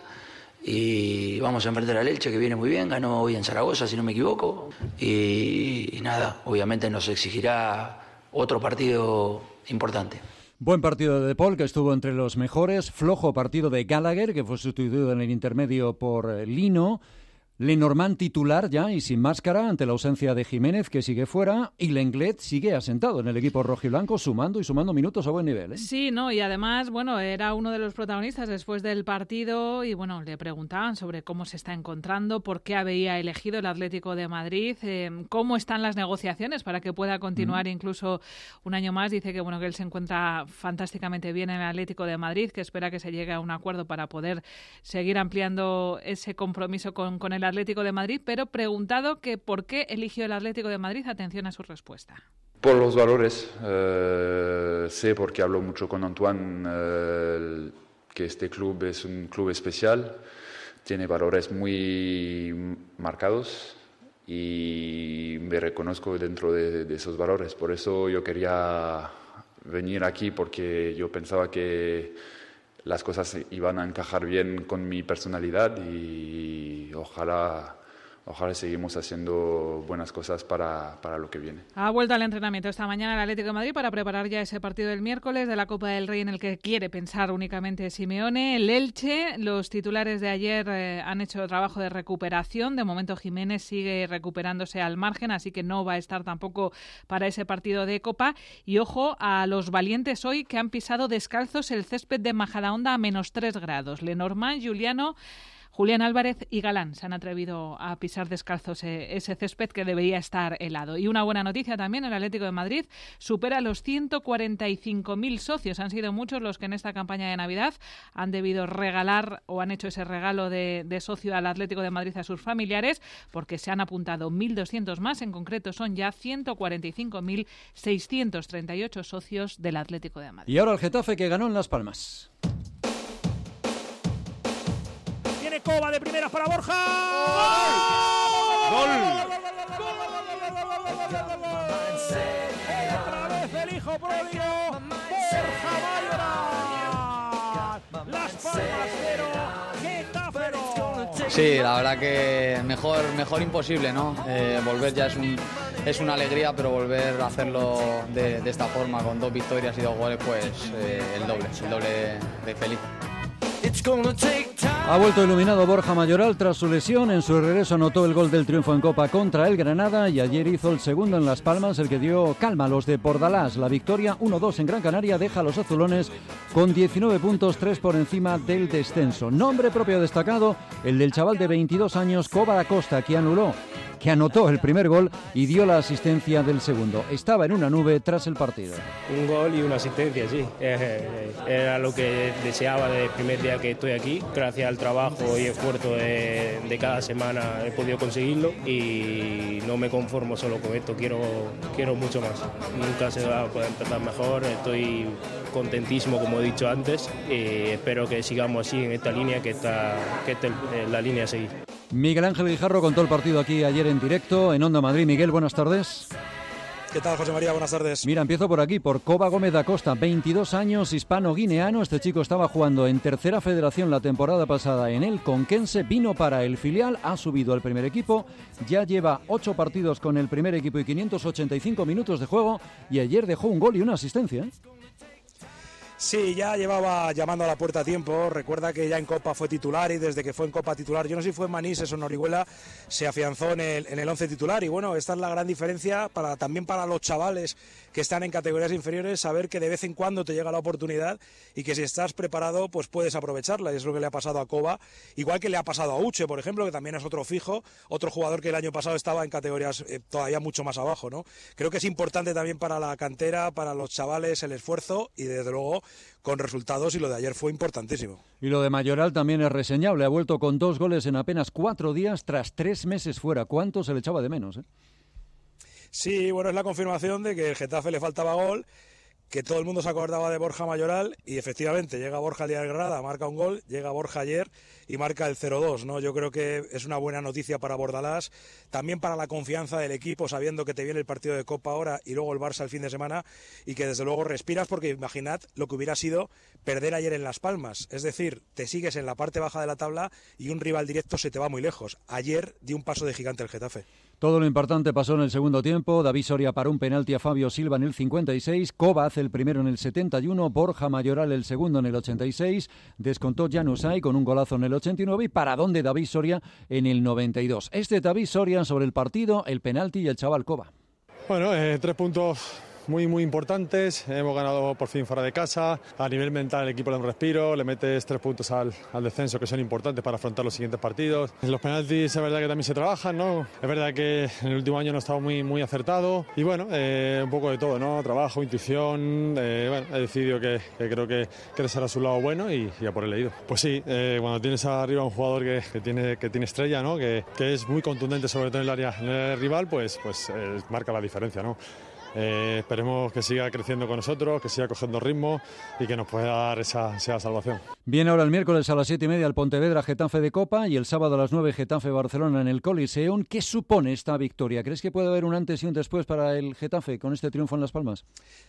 Speaker 6: y vamos a enfrentar al Elche, que viene muy bien, ganó hoy en Zaragoza, si no me equivoco, y nada, obviamente nos exigirá otro partido importante.
Speaker 2: Buen partido de Paul, que estuvo entre los mejores. Flojo partido de Gallagher, que fue sustituido en el intermedio por Lino. Lenormand titular ya y sin máscara ante la ausencia de Jiménez, que sigue fuera, y Lenglet sigue asentado en el equipo rojiblanco, sumando minutos a buen nivel, ¿eh?
Speaker 31: Sí, y además, era uno de los protagonistas después del partido y, le preguntaban sobre cómo se está encontrando, por qué había elegido el Atlético de Madrid, cómo están las negociaciones para que pueda continuar incluso un año más. Dice que, que él se encuentra fantásticamente bien en el Atlético de Madrid, que espera que se llegue a un acuerdo para poder seguir ampliando ese compromiso con el Atlético de Madrid, pero preguntado que por qué eligió el Atlético de Madrid, atención a su respuesta.
Speaker 13: Por los valores, sé porque hablo mucho con Antoine, que este club es un club especial, tiene valores muy marcados y me reconozco dentro de esos valores. Por eso yo quería venir aquí, porque yo pensaba que las cosas iban a encajar bien con mi personalidad y ojalá seguimos haciendo buenas cosas para lo que viene.
Speaker 31: Ha vuelto al entrenamiento esta mañana el Atlético de Madrid para preparar ya ese partido del miércoles de la Copa del Rey, en el que quiere pensar únicamente Simeone. El Elche, los titulares de ayer han hecho trabajo de recuperación. De momento Jiménez sigue recuperándose al margen, así que no va a estar tampoco para ese partido de Copa. Y ojo a los valientes hoy, que han pisado descalzos el césped de Majadahonda a -3 grados. Lenormand, Giuliano, Julián Álvarez y Galán se han atrevido a pisar descalzos ese césped que debería estar helado. Y una buena noticia también, el Atlético de Madrid supera los 145.000 socios. Han sido muchos los que en esta campaña de Navidad han debido regalar o han hecho ese regalo de socio al Atlético de Madrid a sus familiares, porque se han apuntado 1.200 más. En concreto son ya 145.638 socios del Atlético de Madrid.
Speaker 2: Y ahora el Getafe, que ganó en Las Palmas.
Speaker 25: Tiene Coba de primeras para Borja. ¡Gol! Otra vez el hijo pródigo, Borja Mayoral. Las Palmas 0, Getafe 0.
Speaker 3: Sí, la verdad que mejor imposible, ¿no? Volver ya es una alegría, pero volver a hacerlo de esta forma, con 2 victorias y 2 goles, pues el doble de feliz.
Speaker 2: Ha vuelto iluminado Borja Mayoral tras su lesión. En su regreso anotó el gol del triunfo en Copa contra el Granada y ayer hizo el segundo en Las Palmas, el que dio calma a los de Bordalás. La victoria 1-2 en Gran Canaria deja a los azulones con 19 puntos, 3 por encima del descenso. Nombre propio destacado, el del chaval de 22 años, Coba da Costa, que anotó el primer gol y dio la asistencia del segundo. Estaba en una nube tras el partido.
Speaker 9: Un gol y una asistencia, sí. Era lo que deseaba desde el primer día que estoy aquí. Gracias al trabajo y esfuerzo de cada semana he podido conseguirlo y no me conformo solo con esto. Quiero mucho más. Nunca se va a poder empezar mejor. Estoy contentísimo, como he dicho antes, y espero que sigamos así en esta línea, que esta es la línea a seguir.
Speaker 2: Miguel Ángel Guijarro contó el partido aquí ayer en directo en Onda Madrid. Miguel, buenas tardes.
Speaker 14: ¿Qué tal, José María? Buenas tardes.
Speaker 2: Mira, empiezo por aquí, por Coba Gómez da Costa, 22 años, hispano-guineano. Este chico estaba jugando en Tercera Federación la temporada pasada en el Conquense, vino para el filial, ha subido al primer equipo, ya lleva 8 partidos con el primer equipo y 585 minutos de juego, y ayer dejó un gol y una asistencia, ¿eh?
Speaker 14: Sí, ya llevaba llamando a la puerta a tiempo. Recuerda que ya en Copa fue titular y desde que fue en Copa titular, yo no sé si fue en Manises o en Orihuela, se afianzó en el 11 titular. Y bueno, esta es la gran diferencia también para los chavales que están en categorías inferiores, saber que de vez en cuando te llega la oportunidad y que si estás preparado pues puedes aprovecharla. Y es lo que le ha pasado a Coba, igual que le ha pasado a Uche, por ejemplo, que también es otro fijo, otro jugador que el año pasado estaba en categorías todavía mucho más abajo, ¿no? Creo que es importante también para la cantera, para los chavales, el esfuerzo y desde luego con resultados, y lo de ayer fue importantísimo.
Speaker 2: Y lo de Mayoral también es reseñable. Ha vuelto con 2 goles en apenas 4 días tras 3 meses fuera. ¿Cuánto se le echaba de menos, eh?
Speaker 14: Sí, bueno, es la confirmación de que el Getafe le faltaba gol, que todo el mundo se acordaba de Borja Mayoral y efectivamente llega Borja el día de Granada, marca un gol, llega Borja ayer y marca el 0-2, ¿no? Yo creo que es una buena noticia para Bordalás, también para la confianza del equipo, sabiendo que te viene el partido de Copa ahora y luego el Barça el fin de semana, y que desde luego respiras, porque imaginad lo que hubiera sido perder ayer en Las Palmas, es decir, te sigues en la parte baja de la tabla y un rival directo se te va muy lejos. Ayer dio un paso de gigante el Getafe.
Speaker 2: Todo lo importante pasó en el segundo tiempo. David Soria paró un penalti a Fabio Silva en el 56, Coba hace el primero en el 71, Borja Mayoral el segundo en el 86, descontó Januzaj con un golazo en el 89 y paradón de David Soria en el 92. Este David Soria sobre el partido, el penalti y el chaval Coba.
Speaker 15: Bueno, 3 puntos muy importantes, hemos ganado por fin fuera de casa, a nivel mental el equipo le da un respiro, le metes 3 puntos al descenso que son importantes para afrontar los siguientes partidos. Los penaltis es verdad que también se trabajan, ¿no? Es verdad que en el último año no he estado muy acertado y bueno, un poco de todo, ¿no? Trabajo, intuición, bueno, he decidido que creo que será su lado bueno y a por el he ido. Pues sí, cuando tienes arriba un jugador que tiene estrella, ¿no? Que es muy contundente sobre todo en el área rival, pues marca la diferencia, ¿no? Esperemos que siga creciendo con nosotros, que siga cogiendo ritmo y que nos pueda dar esa salvación.
Speaker 2: Viene ahora el miércoles a las 7:30 el Pontevedra Getafe de Copa y el sábado a las 9 Getafe Barcelona en el Coliseum. ¿Qué supone esta victoria? ¿Crees que puede haber un antes y un después para el Getafe con este triunfo en Las Palmas?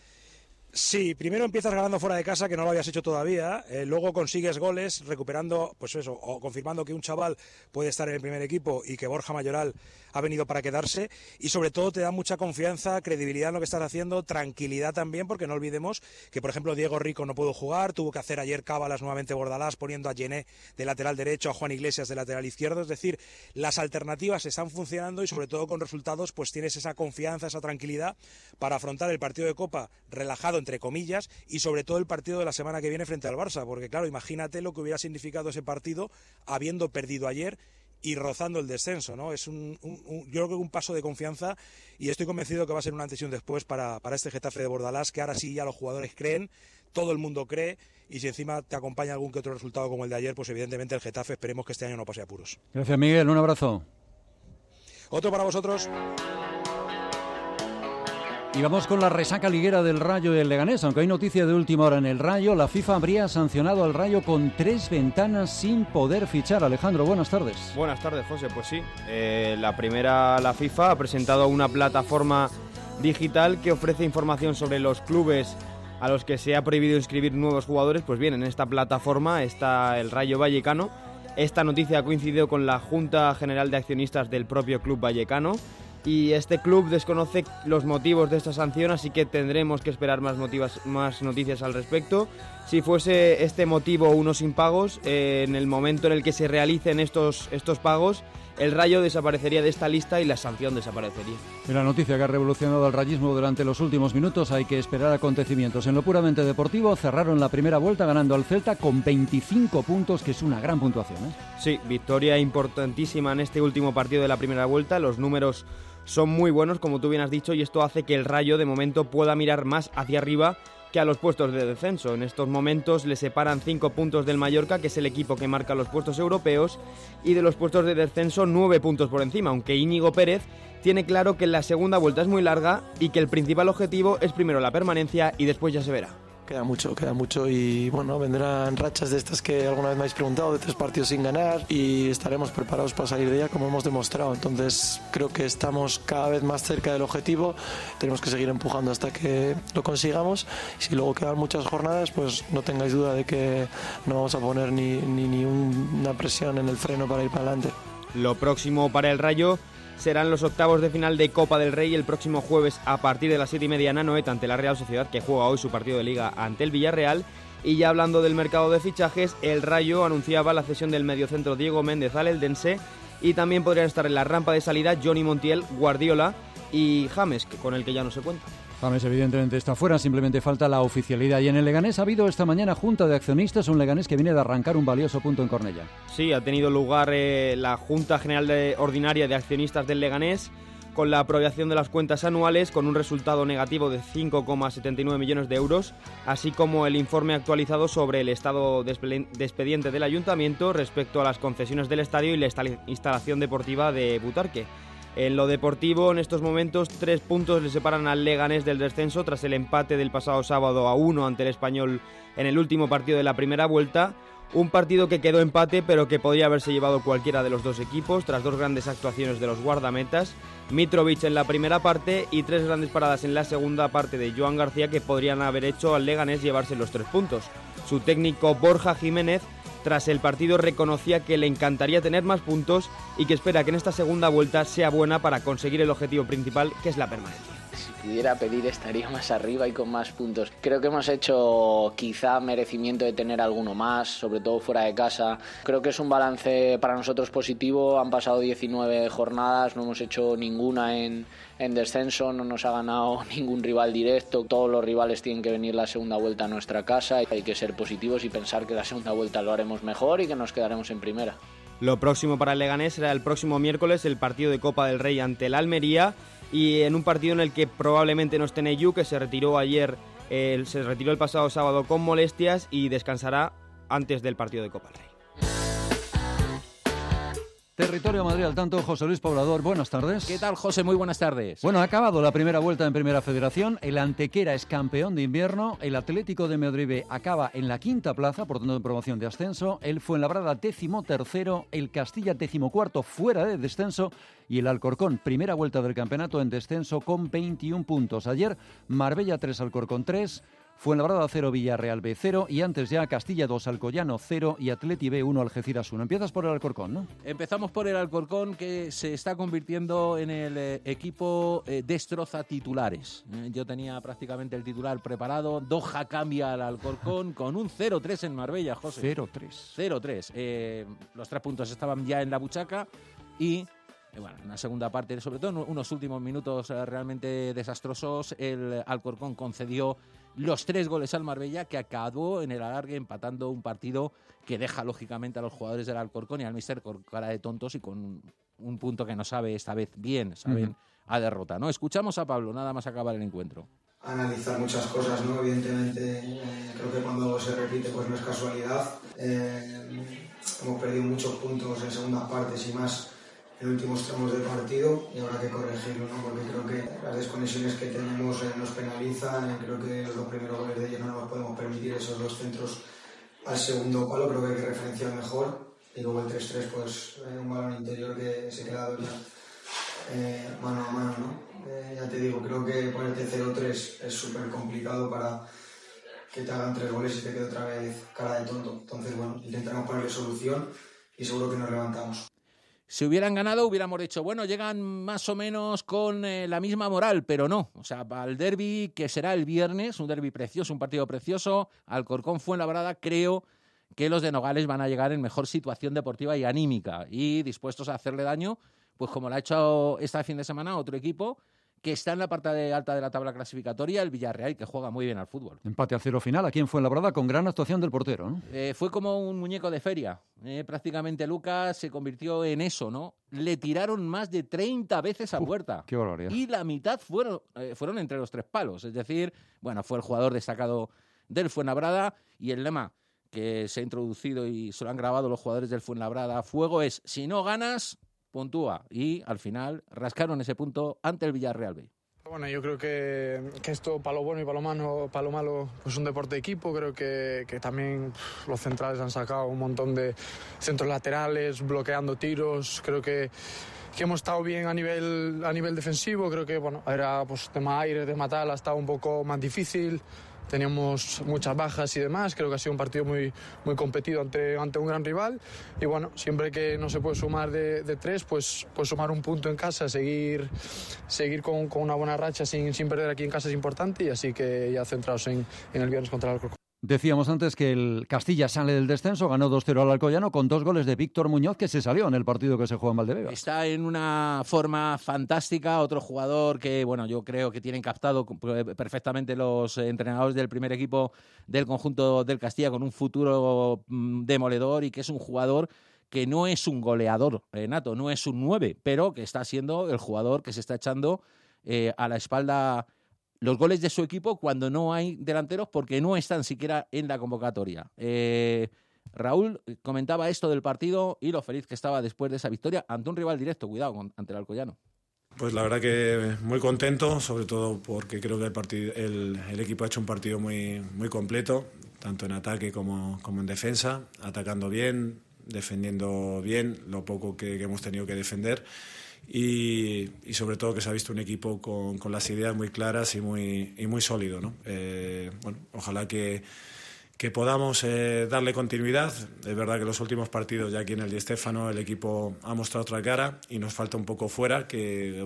Speaker 14: Sí, primero empiezas ganando fuera de casa, que no lo habías hecho todavía, luego consigues goles recuperando, pues eso, o confirmando que un chaval puede estar en el primer equipo y que Borja Mayoral ha venido para quedarse, y sobre todo te da mucha confianza, credibilidad en lo que estás haciendo, tranquilidad también, porque no olvidemos que, por ejemplo, Diego Rico no pudo jugar, tuvo que hacer ayer cábalas nuevamente Bordalás, poniendo a Gené de lateral derecho, a Juan Iglesias de lateral izquierdo, es decir, las alternativas están funcionando y sobre todo con resultados, pues tienes esa confianza, esa tranquilidad para afrontar el partido de Copa relajado, entre comillas, y sobre todo el partido de la semana que viene frente al Barça, porque claro, imagínate lo que hubiera significado ese partido habiendo perdido ayer y rozando el descenso, ¿no? Es yo creo que un paso de confianza, y estoy convencido que va a ser un antes y un después para este Getafe de Bordalás, que ahora sí ya los jugadores creen, todo el mundo cree, y si encima te acompaña algún que otro resultado como el de ayer, pues evidentemente el Getafe esperemos que este año no pase apuros.
Speaker 2: Gracias, Miguel, un abrazo.
Speaker 14: Otro para vosotros.
Speaker 2: Y vamos con la resaca liguera del Rayo y el Leganés, aunque hay noticia de última hora en el Rayo. La FIFA habría sancionado al Rayo con 3 ventanas sin poder fichar. Alejandro, buenas tardes.
Speaker 1: Buenas tardes, José. Pues sí, la FIFA ha presentado una plataforma digital que ofrece información sobre los clubes a los que se ha prohibido inscribir nuevos jugadores. Pues bien, en esta plataforma está el Rayo Vallecano. Esta noticia ha coincidido con la Junta General de Accionistas del propio club vallecano, y este club desconoce los motivos de esta sanción, así que tendremos que esperar más noticias al respecto. Si fuese este motivo unos impagos, en el momento en el que se realicen estos pagos, el Rayo desaparecería de esta lista y la sanción desaparecería.
Speaker 2: La noticia que ha revolucionado al rayismo durante los últimos minutos, hay que esperar acontecimientos. En lo puramente deportivo, cerraron la primera vuelta ganando al Celta con 25 puntos, que es una gran puntuación, ¿eh?
Speaker 1: Sí, victoria importantísima en este último partido de la primera vuelta. Los números son muy buenos, como tú bien has dicho, y esto hace que el Rayo de momento pueda mirar más hacia arriba que a los puestos de descenso. En estos momentos le separan 5 puntos del Mallorca, que es el equipo que marca los puestos europeos, y de los puestos de descenso 9 puntos por encima, aunque Íñigo Pérez tiene claro que la segunda vuelta es muy larga y que el principal objetivo es primero la permanencia y después ya se verá.
Speaker 28: Queda mucho y bueno, vendrán rachas de estas que alguna vez me habéis preguntado, de 3 partidos sin ganar, y estaremos preparados para salir de ella como hemos demostrado. Entonces creo que estamos cada vez más cerca del objetivo, tenemos que seguir empujando hasta que lo consigamos. Si luego quedan muchas jornadas, pues no tengáis duda de que no vamos a poner ni una presión en el freno para ir para adelante.
Speaker 1: Lo próximo para el Rayo serán los octavos de final de Copa del Rey el próximo jueves a partir de las 7:30 en Anoeta ante la Real Sociedad, que juega hoy su partido de Liga ante el Villarreal. Y ya hablando del mercado de fichajes, el Rayo anunciaba la cesión del mediocentro Diego Méndez al Eldense, y también podrían estar en la rampa de salida Johnny Montiel, Guardiola y James, con el que ya no se cuenta.
Speaker 2: James evidentemente está fuera, simplemente falta la oficialidad. Y en el Leganés ha habido esta mañana junta de accionistas, un Leganés que viene de arrancar un valioso punto en Cornellá.
Speaker 1: Sí, ha tenido lugar la Junta General Ordinaria de Accionistas del Leganés, con la aprobación de las cuentas anuales, con un resultado negativo de 5,79 millones de euros, así como el informe actualizado sobre el estado de expediente del Ayuntamiento respecto a las concesiones del estadio y la instalación deportiva de Butarque. En lo deportivo, en estos momentos, 3 puntos le separan al Leganés del descenso tras el empate del pasado sábado a 1 ante el Español en el último partido de la primera vuelta. Un partido que quedó empate, pero que podría haberse llevado cualquiera de los dos equipos tras 2 grandes actuaciones de los guardametas, Mitrovic en la primera parte y 3 grandes paradas en la segunda parte de Joan García, que podrían haber hecho al Leganés llevarse los 3 puntos. Su técnico Borja Jiménez, tras el partido, reconocía que le encantaría tener más puntos y que espera que en esta segunda vuelta sea buena para conseguir el objetivo principal, que es la permanencia.
Speaker 16: Si pudiera pedir, estaría más arriba y con más puntos. Creo que hemos hecho quizá merecimiento de tener alguno más, sobre todo fuera de casa. Creo que es un balance para nosotros positivo. Han pasado 19 jornadas, no hemos hecho ninguna en descenso, no nos ha ganado ningún rival directo. Todos los rivales tienen que venir la segunda vuelta a nuestra casa. Hay que ser positivos y pensar que la segunda vuelta lo haremos mejor y que nos quedaremos en primera.
Speaker 1: Lo próximo para el Leganés será el próximo miércoles el partido de Copa del Rey ante el Almería, y en un partido en el que probablemente no esté Neyu, que se retiró el pasado sábado con molestias y descansará antes del partido de Copa del Rey.
Speaker 2: Territorio Madrid al tanto, José Luis Poblador, buenas tardes.
Speaker 17: ¿Qué tal, José? Muy buenas tardes.
Speaker 2: Bueno, ha acabado la primera vuelta en Primera Federación, el Antequera es campeón de invierno, el Atlético de Madrid acaba en la 5ª plaza, por tanto en promoción de ascenso, el Fuenlabrada 13º, el Castilla 14º fuera de descenso, y el Alcorcón, primera vuelta del campeonato en descenso con 21 puntos. Ayer Marbella 3, Alcorcón 3, Fuenlabrada 0, Villarreal B 0, y antes ya Castilla 2, Alcoyano 0 y Atleti B 1, Algeciras 1. Empiezas por el Alcorcón, ¿no?
Speaker 17: Empezamos por el Alcorcón, que se está convirtiendo en el equipo destroza titulares. Yo tenía prácticamente el titular preparado. Doha cambia al Alcorcón con un 0-3 en Marbella, José. 0-3. Los 3 puntos estaban ya en la buchaca y... bueno, en la segunda parte, sobre todo en unos últimos minutos realmente desastrosos, el Alcorcón concedió los 3 goles al Marbella, que acabó en el alargue empatando un partido que deja lógicamente a los jugadores del Alcorcón y al míster con cara de tontos y con un punto que no sabe esta vez bien, saben a derrota, ¿no? Escuchamos a Pablo nada más acabar el encuentro.
Speaker 12: Analizar muchas cosas, ¿no? Evidentemente, creo que cuando se repite pues no es casualidad. Hemos perdido muchos puntos en segundas partes y más en últimos tramos del partido y habrá que corregirlo, ¿no? Porque creo que las desconexiones que tenemos nos penalizan. Creo que los 2 primeros goles de ellos no nos podemos permitir, esos 2 centros al segundo palo, creo que hay que referenciar mejor. Y luego el 3-3, pues un balón interior que se queda ya mano a mano, ¿no? Ya te digo, creo que ponerte 0-3 es súper complicado para que te hagan 3 goles y te quede otra vez cara de tonto. Entonces, bueno, intentaremos ponerle solución y seguro que nos levantamos.
Speaker 17: Si hubieran ganado, hubiéramos dicho, bueno, llegan más o menos con la misma moral, pero no. O sea, al derbi que será el viernes, un derbi precioso, un partido precioso, Alcorcón Fuenlabrada, creo que los de Nogales van a llegar en mejor situación deportiva y anímica y dispuestos a hacerle daño, pues como lo ha hecho este fin de semana otro equipo que está en la parte alta de la tabla clasificatoria, el Villarreal, que juega muy bien al fútbol.
Speaker 2: Empate a 0 final aquí en Fuenlabrada con gran actuación del portero, ¿no?
Speaker 17: Fue como un muñeco de feria. Prácticamente Lucas se convirtió en eso, ¿no? Le tiraron más de 30 veces a puerta.
Speaker 2: ¡Qué barbaridad!
Speaker 17: Y la mitad fueron entre los 3 palos. Es decir, bueno, fue el jugador destacado del Fuenlabrada y el lema que se ha introducido y se lo han grabado los jugadores del Fuenlabrada a fuego es: si no ganas, puntúa. Y al final rascaron ese punto ante el Villarreal B.
Speaker 18: Bueno, yo creo que esto, para lo bueno y para lo malo, pues un deporte de equipo. Creo que también los centrales han sacado un montón de centros laterales, bloqueando tiros. Creo que hemos estado bien a nivel defensivo. Creo que, bueno, era pues tema aire, tema tal, ha estado un poco más difícil. Teníamos muchas bajas y demás. Creo que ha sido un partido muy competido ante un gran rival. Y bueno, siempre que no se puede sumar de 3, pues sumar un punto en casa, seguir con una buena racha sin perder aquí en casa es importante. Y así que ya centrados en el viernes contra el Alcorcón.
Speaker 2: Decíamos antes que el Castilla sale del descenso, ganó 2-0 al Alcoyano con 2 goles de Víctor Muñoz, que se salió en el partido que se juega en Valdebebas.
Speaker 17: Está en una forma fantástica, otro jugador que, bueno, yo creo que tienen captado perfectamente los entrenadores del primer equipo del conjunto del Castilla, con un futuro demoledor, y que es un jugador que no es un goleador nato, no es un 9, pero que está siendo el jugador que se está echando a la espalda los goles de su equipo cuando no hay delanteros, porque no están siquiera en la convocatoria. Raúl comentaba esto del partido y lo feliz que estaba después de esa victoria ante un rival directo, cuidado, ante el Alcoyano.
Speaker 14: Pues la verdad que muy contento, sobre todo porque creo que el equipo ha hecho un partido muy completo, tanto en ataque como en defensa, atacando bien, defendiendo bien, lo poco que hemos tenido que defender. Y sobre todo que se ha visto un equipo con las ideas muy claras y muy sólido, ¿no? Bueno, ojalá que podamos darle continuidad. Es verdad que los últimos partidos ya aquí en el Di Stéfano el equipo ha mostrado otra cara y nos falta un poco fuera, que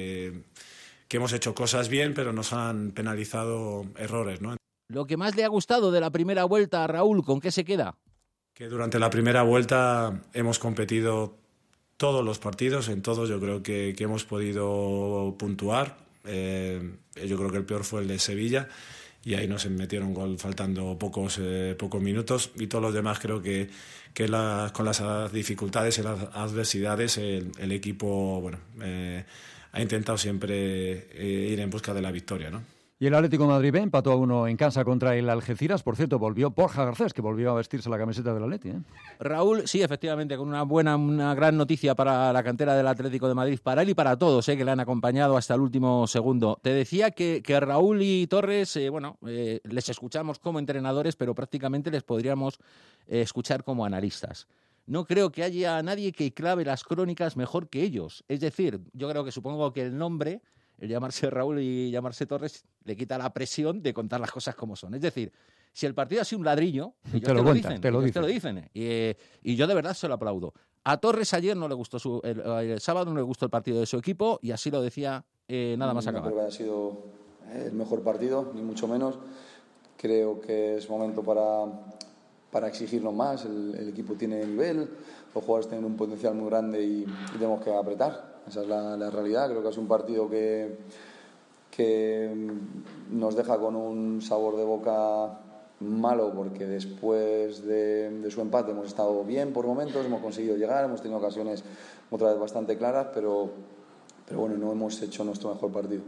Speaker 14: hemos hecho cosas bien, pero nos han penalizado errores, ¿no?
Speaker 17: Lo que más le ha gustado de la primera vuelta a Raúl, ¿con qué se queda?
Speaker 14: Que durante la primera vuelta hemos competido todos los partidos, en todos yo creo que hemos podido puntuar. Yo creo que el peor fue el de Sevilla y ahí nos metieron gol faltando pocos minutos, y todos los demás creo que con las dificultades y las adversidades el equipo ha intentado siempre ir en busca de la victoria, ¿no?
Speaker 2: Y el Atlético de Madrid B empató a 1 en casa contra el Algeciras. Por cierto, volvió Borja Garcés, que volvió a vestirse la camiseta del Atleti, ¿eh?
Speaker 17: Raúl, sí, efectivamente, con una gran noticia para la cantera del Atlético de Madrid, para él y para todos, que le han acompañado hasta el último segundo. Te decía que Raúl y Torres, les escuchamos como entrenadores, pero prácticamente les podríamos escuchar como analistas. No creo que haya nadie que clave las crónicas mejor que ellos. Es decir, supongo que el nombre, el llamarse Raúl y llamarse Torres, le quita la presión de contar las cosas como son. Es decir, si el partido ha sido un ladrillo, te lo dicen. Y yo de verdad se lo aplaudo. A Torres ayer no le gustó el sábado no le gustó el partido de su equipo, y así lo decía nada más acabar.
Speaker 19: No creo que haya sido el mejor partido, ni mucho menos. Creo que es momento para exigirnos más. El equipo tiene nivel, los jugadores tienen un potencial muy grande y tenemos que apretar. Esa es la realidad. Creo que es un partido que que nos deja con un sabor de boca malo, porque después de su empate hemos estado bien por momentos, hemos conseguido llegar, hemos tenido ocasiones otra vez bastante claras, pero bueno, no hemos hecho nuestro mejor partido.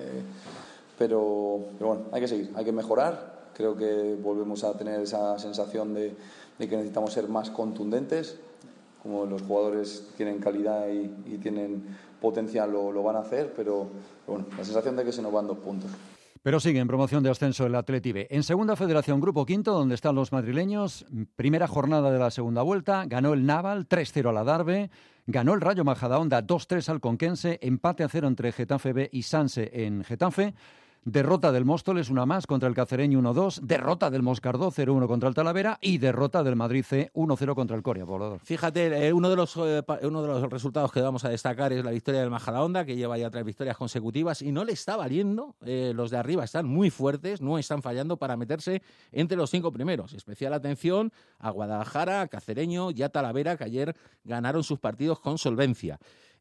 Speaker 19: Pero bueno, hay que seguir, hay que mejorar. Creo que volvemos a tener esa sensación de que necesitamos ser más contundentes. Como los jugadores tienen calidad y tienen potencial, lo van a hacer, pero bueno, la sensación de que se nos van 2 puntos.
Speaker 2: Pero sigue en promoción de ascenso el Athletic B. En Segunda Federación, Grupo Quinto, donde están los madrileños, primera jornada de la segunda vuelta, ganó el Naval 3-0 al Adarve, ganó el Rayo Majadahonda 2-3 al Conquense, empate a 0 entre Getafe B y Sanse en Getafe. Derrota del Móstoles, una más, contra el Cacereño 1-2. Derrota del Moscardó 0-1 contra el Talavera. Y derrota del Madrid C 1-0 contra el Coria, poblador.
Speaker 17: Fíjate, uno de los resultados que vamos a destacar es la victoria del Majadahonda, que lleva ya 3 victorias consecutivas y no le está valiendo. Los de arriba están muy fuertes, no están fallando para meterse entre los 5 primeros. Especial atención a Guadalajara, a Cacereño y a Talavera, que ayer ganaron sus partidos con solvencia.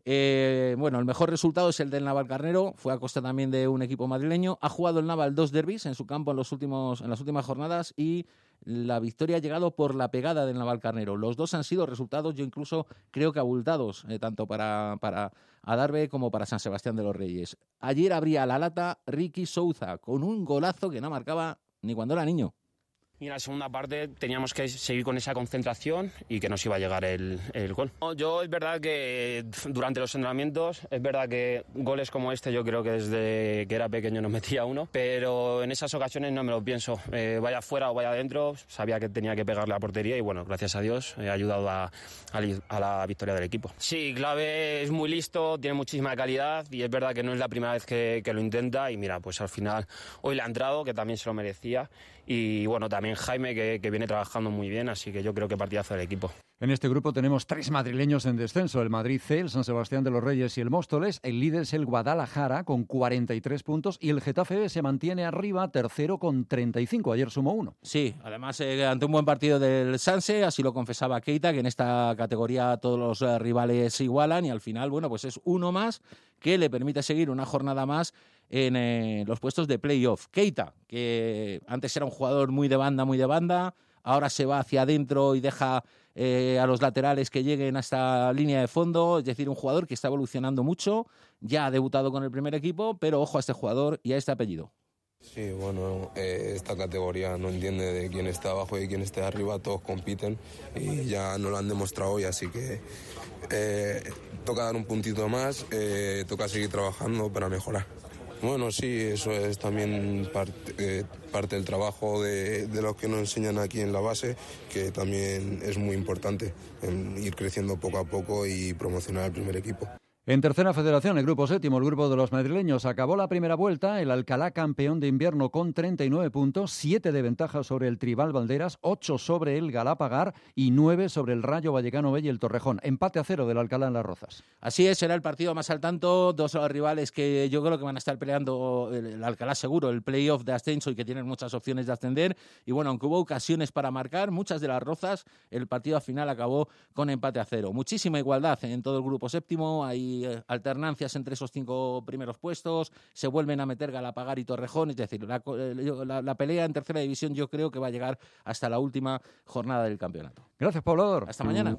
Speaker 17: Bueno, el mejor resultado es el del Navalcarnero, fue a costa también de un equipo madrileño. Ha jugado el Naval 2 derbis en su campo en las últimas jornadas y la victoria ha llegado por la pegada del Navalcarnero. Los dos han sido resultados, yo incluso creo que abultados, tanto para Adarve como para San Sebastián de los Reyes. Ayer abría la lata Ricky Souza con un golazo que no marcaba ni cuando era niño.
Speaker 4: Y en la segunda parte teníamos que seguir con esa concentración y que nos iba a llegar el gol. Yo es verdad que durante los entrenamientos, es verdad que goles como este yo creo que desde que era pequeño no metía uno, pero en esas ocasiones no me lo pienso. Vaya afuera o vaya adentro, sabía que tenía que pegarle a la portería y bueno, gracias a Dios he ayudado a la victoria del equipo. Sí, Clave es muy listo, tiene muchísima calidad y es verdad que no es la primera vez que lo intenta y mira, pues al final hoy le ha entrado, que también se lo merecía. Y bueno, también Jaime, que viene trabajando muy bien, así que yo creo que partidazo del equipo.
Speaker 2: En este grupo tenemos 3 madrileños en descenso, el Madrid C, el San Sebastián de los Reyes y el Móstoles. El líder es el Guadalajara con 43 puntos y el Getafe B se mantiene arriba, tercero con 35. Ayer sumó 1.
Speaker 17: Sí, además ante un buen partido del Sanse, así lo confesaba Keita, que en esta categoría todos los rivales se igualan y al final, bueno, pues es uno más que le permite seguir una jornada más en los puestos de playoff. Keita, que antes era un jugador muy de banda, ahora se va hacia adentro y deja a los laterales que lleguen a esta línea de fondo, es decir, un jugador que está evolucionando mucho, ya ha debutado con el primer equipo, pero ojo a este jugador y a este apellido.
Speaker 5: Sí, bueno, esta categoría no entiende de quién está abajo y quién está arriba, todos compiten y ya nos lo han demostrado hoy, así que toca dar un puntito más, toca seguir trabajando para mejorar. Bueno, sí, eso es también parte del trabajo de los que nos enseñan aquí en la base, que también es muy importante en ir creciendo poco a poco y promocionar al primer equipo.
Speaker 2: En tercera federación, el grupo séptimo, el grupo de los madrileños, acabó la primera vuelta, el Alcalá campeón de invierno con 39 puntos, 7 de ventaja sobre el Tribal Valderas, 8 sobre el Galapagar y 9 sobre el Rayo Vallecano B y el Torrejón. Empate a 0 del Alcalá en Las Rozas.
Speaker 17: Así es, será el partido más al tanto, 2 rivales que yo creo que van a estar peleando, el Alcalá seguro, el playoff de ascenso y que tienen muchas opciones de ascender. Y bueno, aunque hubo ocasiones para marcar, muchas de Las Rozas, el partido al final acabó con empate a 0. Muchísima igualdad en todo el grupo séptimo, hay alternancias entre esos 5 primeros puestos, se vuelven a meter Galapagar y Torrejón, es decir, la pelea en tercera división yo creo que va a llegar hasta la última jornada del campeonato.
Speaker 2: Gracias, poblador.
Speaker 17: Hasta mañana.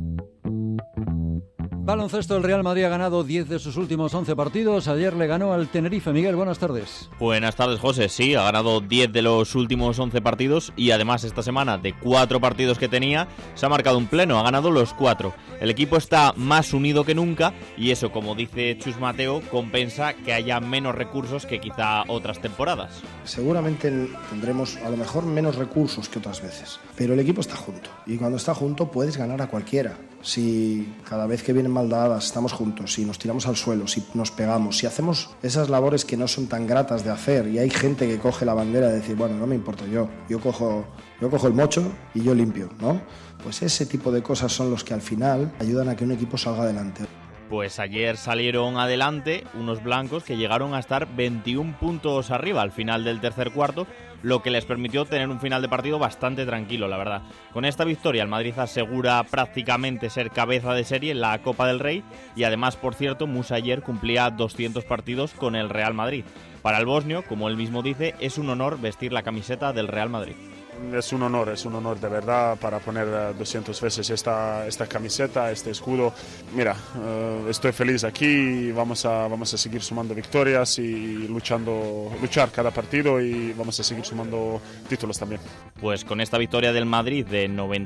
Speaker 2: Baloncesto, el Real Madrid ha ganado 10 de sus últimos 11 partidos. Ayer le ganó al Tenerife. Miguel, buenas tardes.
Speaker 20: Buenas tardes, José. Sí, ha ganado 10 de los últimos 11 partidos y además esta semana, de 4 partidos que tenía, se ha marcado un pleno, ha ganado los 4. El equipo está más unido que nunca y eso, como dice Chus Mateo, compensa que haya menos recursos que quizá otras temporadas.
Speaker 21: Seguramente tendremos a lo mejor menos recursos que otras veces, pero el equipo está junto y cuando está junto puedes ganar a cualquiera. Si cada vez que vienen mal dadas estamos juntos, si nos tiramos al suelo, si nos pegamos, si hacemos esas labores que no son tan gratas de hacer y hay gente que coge la bandera de decir, bueno, no me importo yo cojo el mocho y yo limpio, ¿no? Pues ese tipo de cosas son los que al final ayudan a que un equipo salga adelante.
Speaker 20: Pues ayer salieron adelante unos blancos que llegaron a estar 21 puntos arriba al final del tercer cuarto, lo que les permitió tener un final de partido bastante tranquilo, la verdad. Con esta victoria el Madrid asegura prácticamente ser cabeza de serie en la Copa del Rey y además, por cierto, Musa ayer cumplía 200 partidos con el Real Madrid. Para el bosnio, como él mismo dice, es un honor vestir la camiseta del Real Madrid.
Speaker 7: Es un honor de verdad para poner 200 veces esta camiseta, este escudo. Mira, estoy feliz aquí, vamos a seguir sumando victorias y luchar cada partido y vamos a seguir sumando títulos también.
Speaker 20: Pues con esta victoria del Madrid de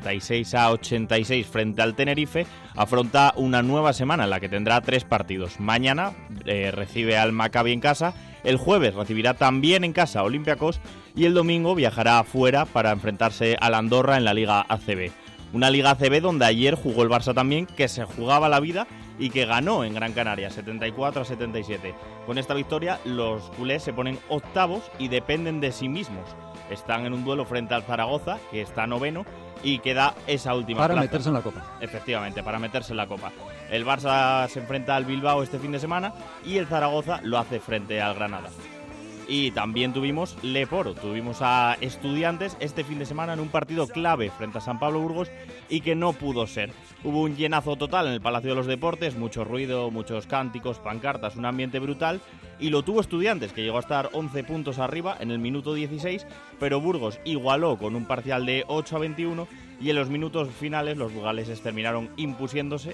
Speaker 20: 96-86 frente al Tenerife, afronta una nueva semana en la que tendrá 3 partidos. Mañana recibe al Maccabi en casa, el jueves recibirá también en casa a Olympiacos y el domingo viajará afuera para enfrentarse al Andorra en la Liga ACB. Una Liga ACB donde ayer jugó el Barça también, que se jugaba la vida y que ganó en Gran Canaria 74-77. Con esta victoria los culés se ponen octavos y dependen de sí mismos. Están en un duelo frente al Zaragoza, que está noveno, y queda esa última
Speaker 2: para
Speaker 20: plaza.
Speaker 2: Meterse en la Copa.
Speaker 20: Efectivamente, para meterse en la Copa. El Barça se enfrenta al Bilbao este fin de semana y el Zaragoza lo hace frente al Granada. Y también tuvimos Leporo, tuvimos a Estudiantes este fin de semana en un partido clave frente a San Pablo Burgos y que no pudo ser. Hubo un llenazo total en el Palacio de los Deportes, mucho ruido, muchos cánticos, pancartas, un ambiente brutal, y lo tuvo Estudiantes, que llegó a estar 11 puntos arriba en el minuto 16, pero Burgos igualó con un parcial de 8-21 y en los minutos finales los burgaleses terminaron imponiéndose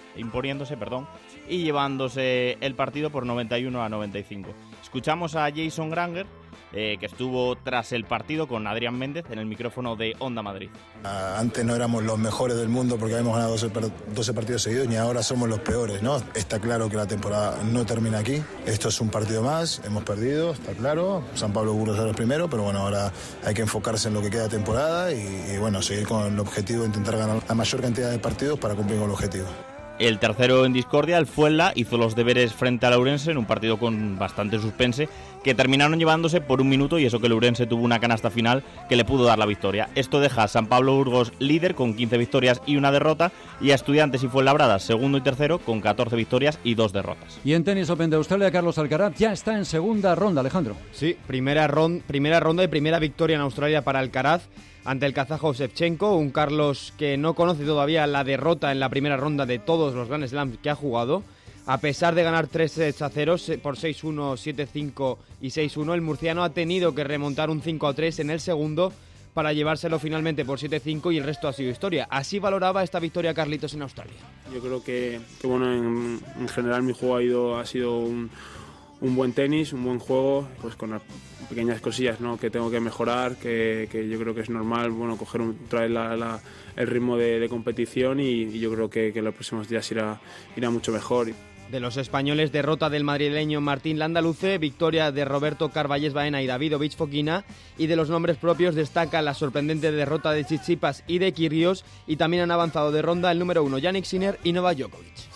Speaker 20: y llevándose el partido por 91-95. Escuchamos a Jason Granger, que estuvo tras el partido con Adrián Méndez en el micrófono de Onda Madrid.
Speaker 8: Antes no éramos los mejores del mundo porque habíamos ganado 12 partidos seguidos y ahora somos los peores, ¿no? Está claro que la temporada no termina aquí. Esto es un partido más, hemos perdido, está claro. San Pablo Burgos era el primero, pero bueno, ahora hay que enfocarse en lo que queda de temporada y bueno, seguir con el objetivo de intentar ganar la mayor cantidad de partidos para cumplir con el objetivo.
Speaker 20: El tercero en discordia, el Fuenla, hizo los deberes frente al Ourense en un partido con bastante suspense, que terminaron llevándose por un minuto y eso que el Ourense tuvo una canasta final que le pudo dar la victoria. Esto deja a San Pablo Burgos líder con 15 victorias y una derrota y a Estudiantes y Fuenlabrada segundo y tercero con 14 victorias y 2 derrotas.
Speaker 2: Y en tenis Open de Australia, Carlos Alcaraz ya está en segunda ronda, Alejandro.
Speaker 1: Sí, primera ronda y primera victoria en Australia para Alcaraz ante el kazajo Shevchenko, un Carlos que no conoce todavía la derrota en la primera ronda de todos los Grand Slams que ha jugado. A pesar de ganar 3-0 por 6-1, 7-5 y 6-1, el murciano ha tenido que remontar un 5-3 en el segundo para llevárselo finalmente por 7-5 y el resto ha sido historia. Así valoraba esta victoria Carlitos en Australia.
Speaker 10: Yo creo que bueno, en general mi juego ha sido un buen tenis, un buen juego, pues con las pequeñas cosillas, ¿no?, que tengo que mejorar, que yo creo que es normal, bueno, coger otra vez el ritmo de competición y yo creo que en los próximos días irá mucho mejor.
Speaker 1: De los españoles, derrota del madrileño Martín Landaluce, victoria de Roberto Carballés Baena y Davidovich Fokina, y de los nombres propios destaca la sorprendente derrota de Tsitsipas y de Kyrgios, y también han avanzado de ronda el número 1 Jannik Sinner y Novak Djokovic.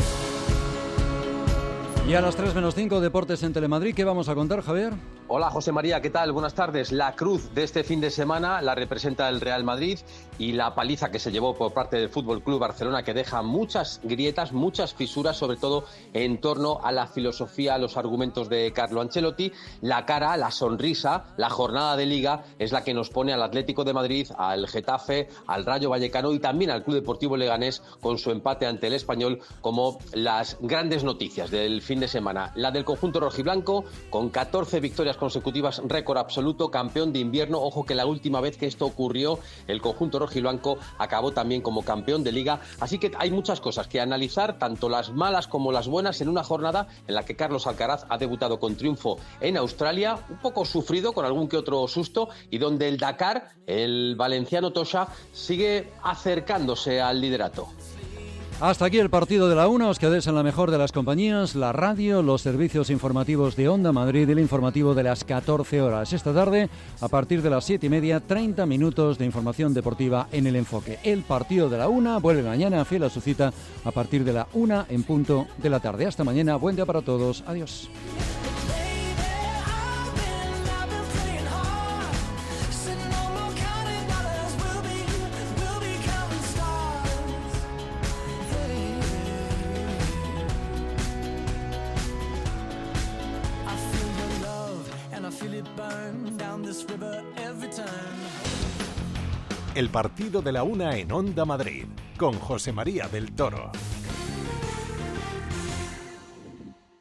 Speaker 2: Y a las 3:05 Deportes en Telemadrid, ¿qué vamos a contar, Javier?
Speaker 11: Hola José María, ¿qué tal? Buenas tardes. La cruz de este fin de semana la representa el Real Madrid y la paliza que se llevó por parte del Fútbol Club Barcelona, que deja muchas grietas, muchas fisuras, sobre todo en torno a la filosofía, a los argumentos de Carlo Ancelotti. La cara, la sonrisa, la jornada de Liga es la que nos pone al Atlético de Madrid, al Getafe, al Rayo Vallecano y también al Club Deportivo Leganés con su empate ante el Español como las grandes noticias del fin de semana. La del conjunto rojiblanco con 14 victorias consecutivas, récord absoluto, campeón de invierno. Ojo que la última vez que esto ocurrió, el conjunto rojiblanco acabó también como campeón de Liga. Así que hay muchas cosas que analizar, tanto las malas como las buenas, en una jornada en la que Carlos Alcaraz ha debutado con triunfo en Australia, un poco sufrido con algún que otro susto, y donde el Dakar, el valenciano Tocha, sigue acercándose al liderato.
Speaker 2: Hasta aquí el partido de la una. Os quedéis en la mejor de las compañías, la radio, los servicios informativos de Onda Madrid y el informativo de las 14 horas. Esta tarde, a partir de las 7:30, 30 minutos de información deportiva en El Enfoque. El partido de la una vuelve mañana, fiel a su cita, a partir de la 1 en punto de la tarde. Hasta mañana, buen día para todos. Adiós.
Speaker 6: El partido de la una en Onda Madrid, con José María del Toro.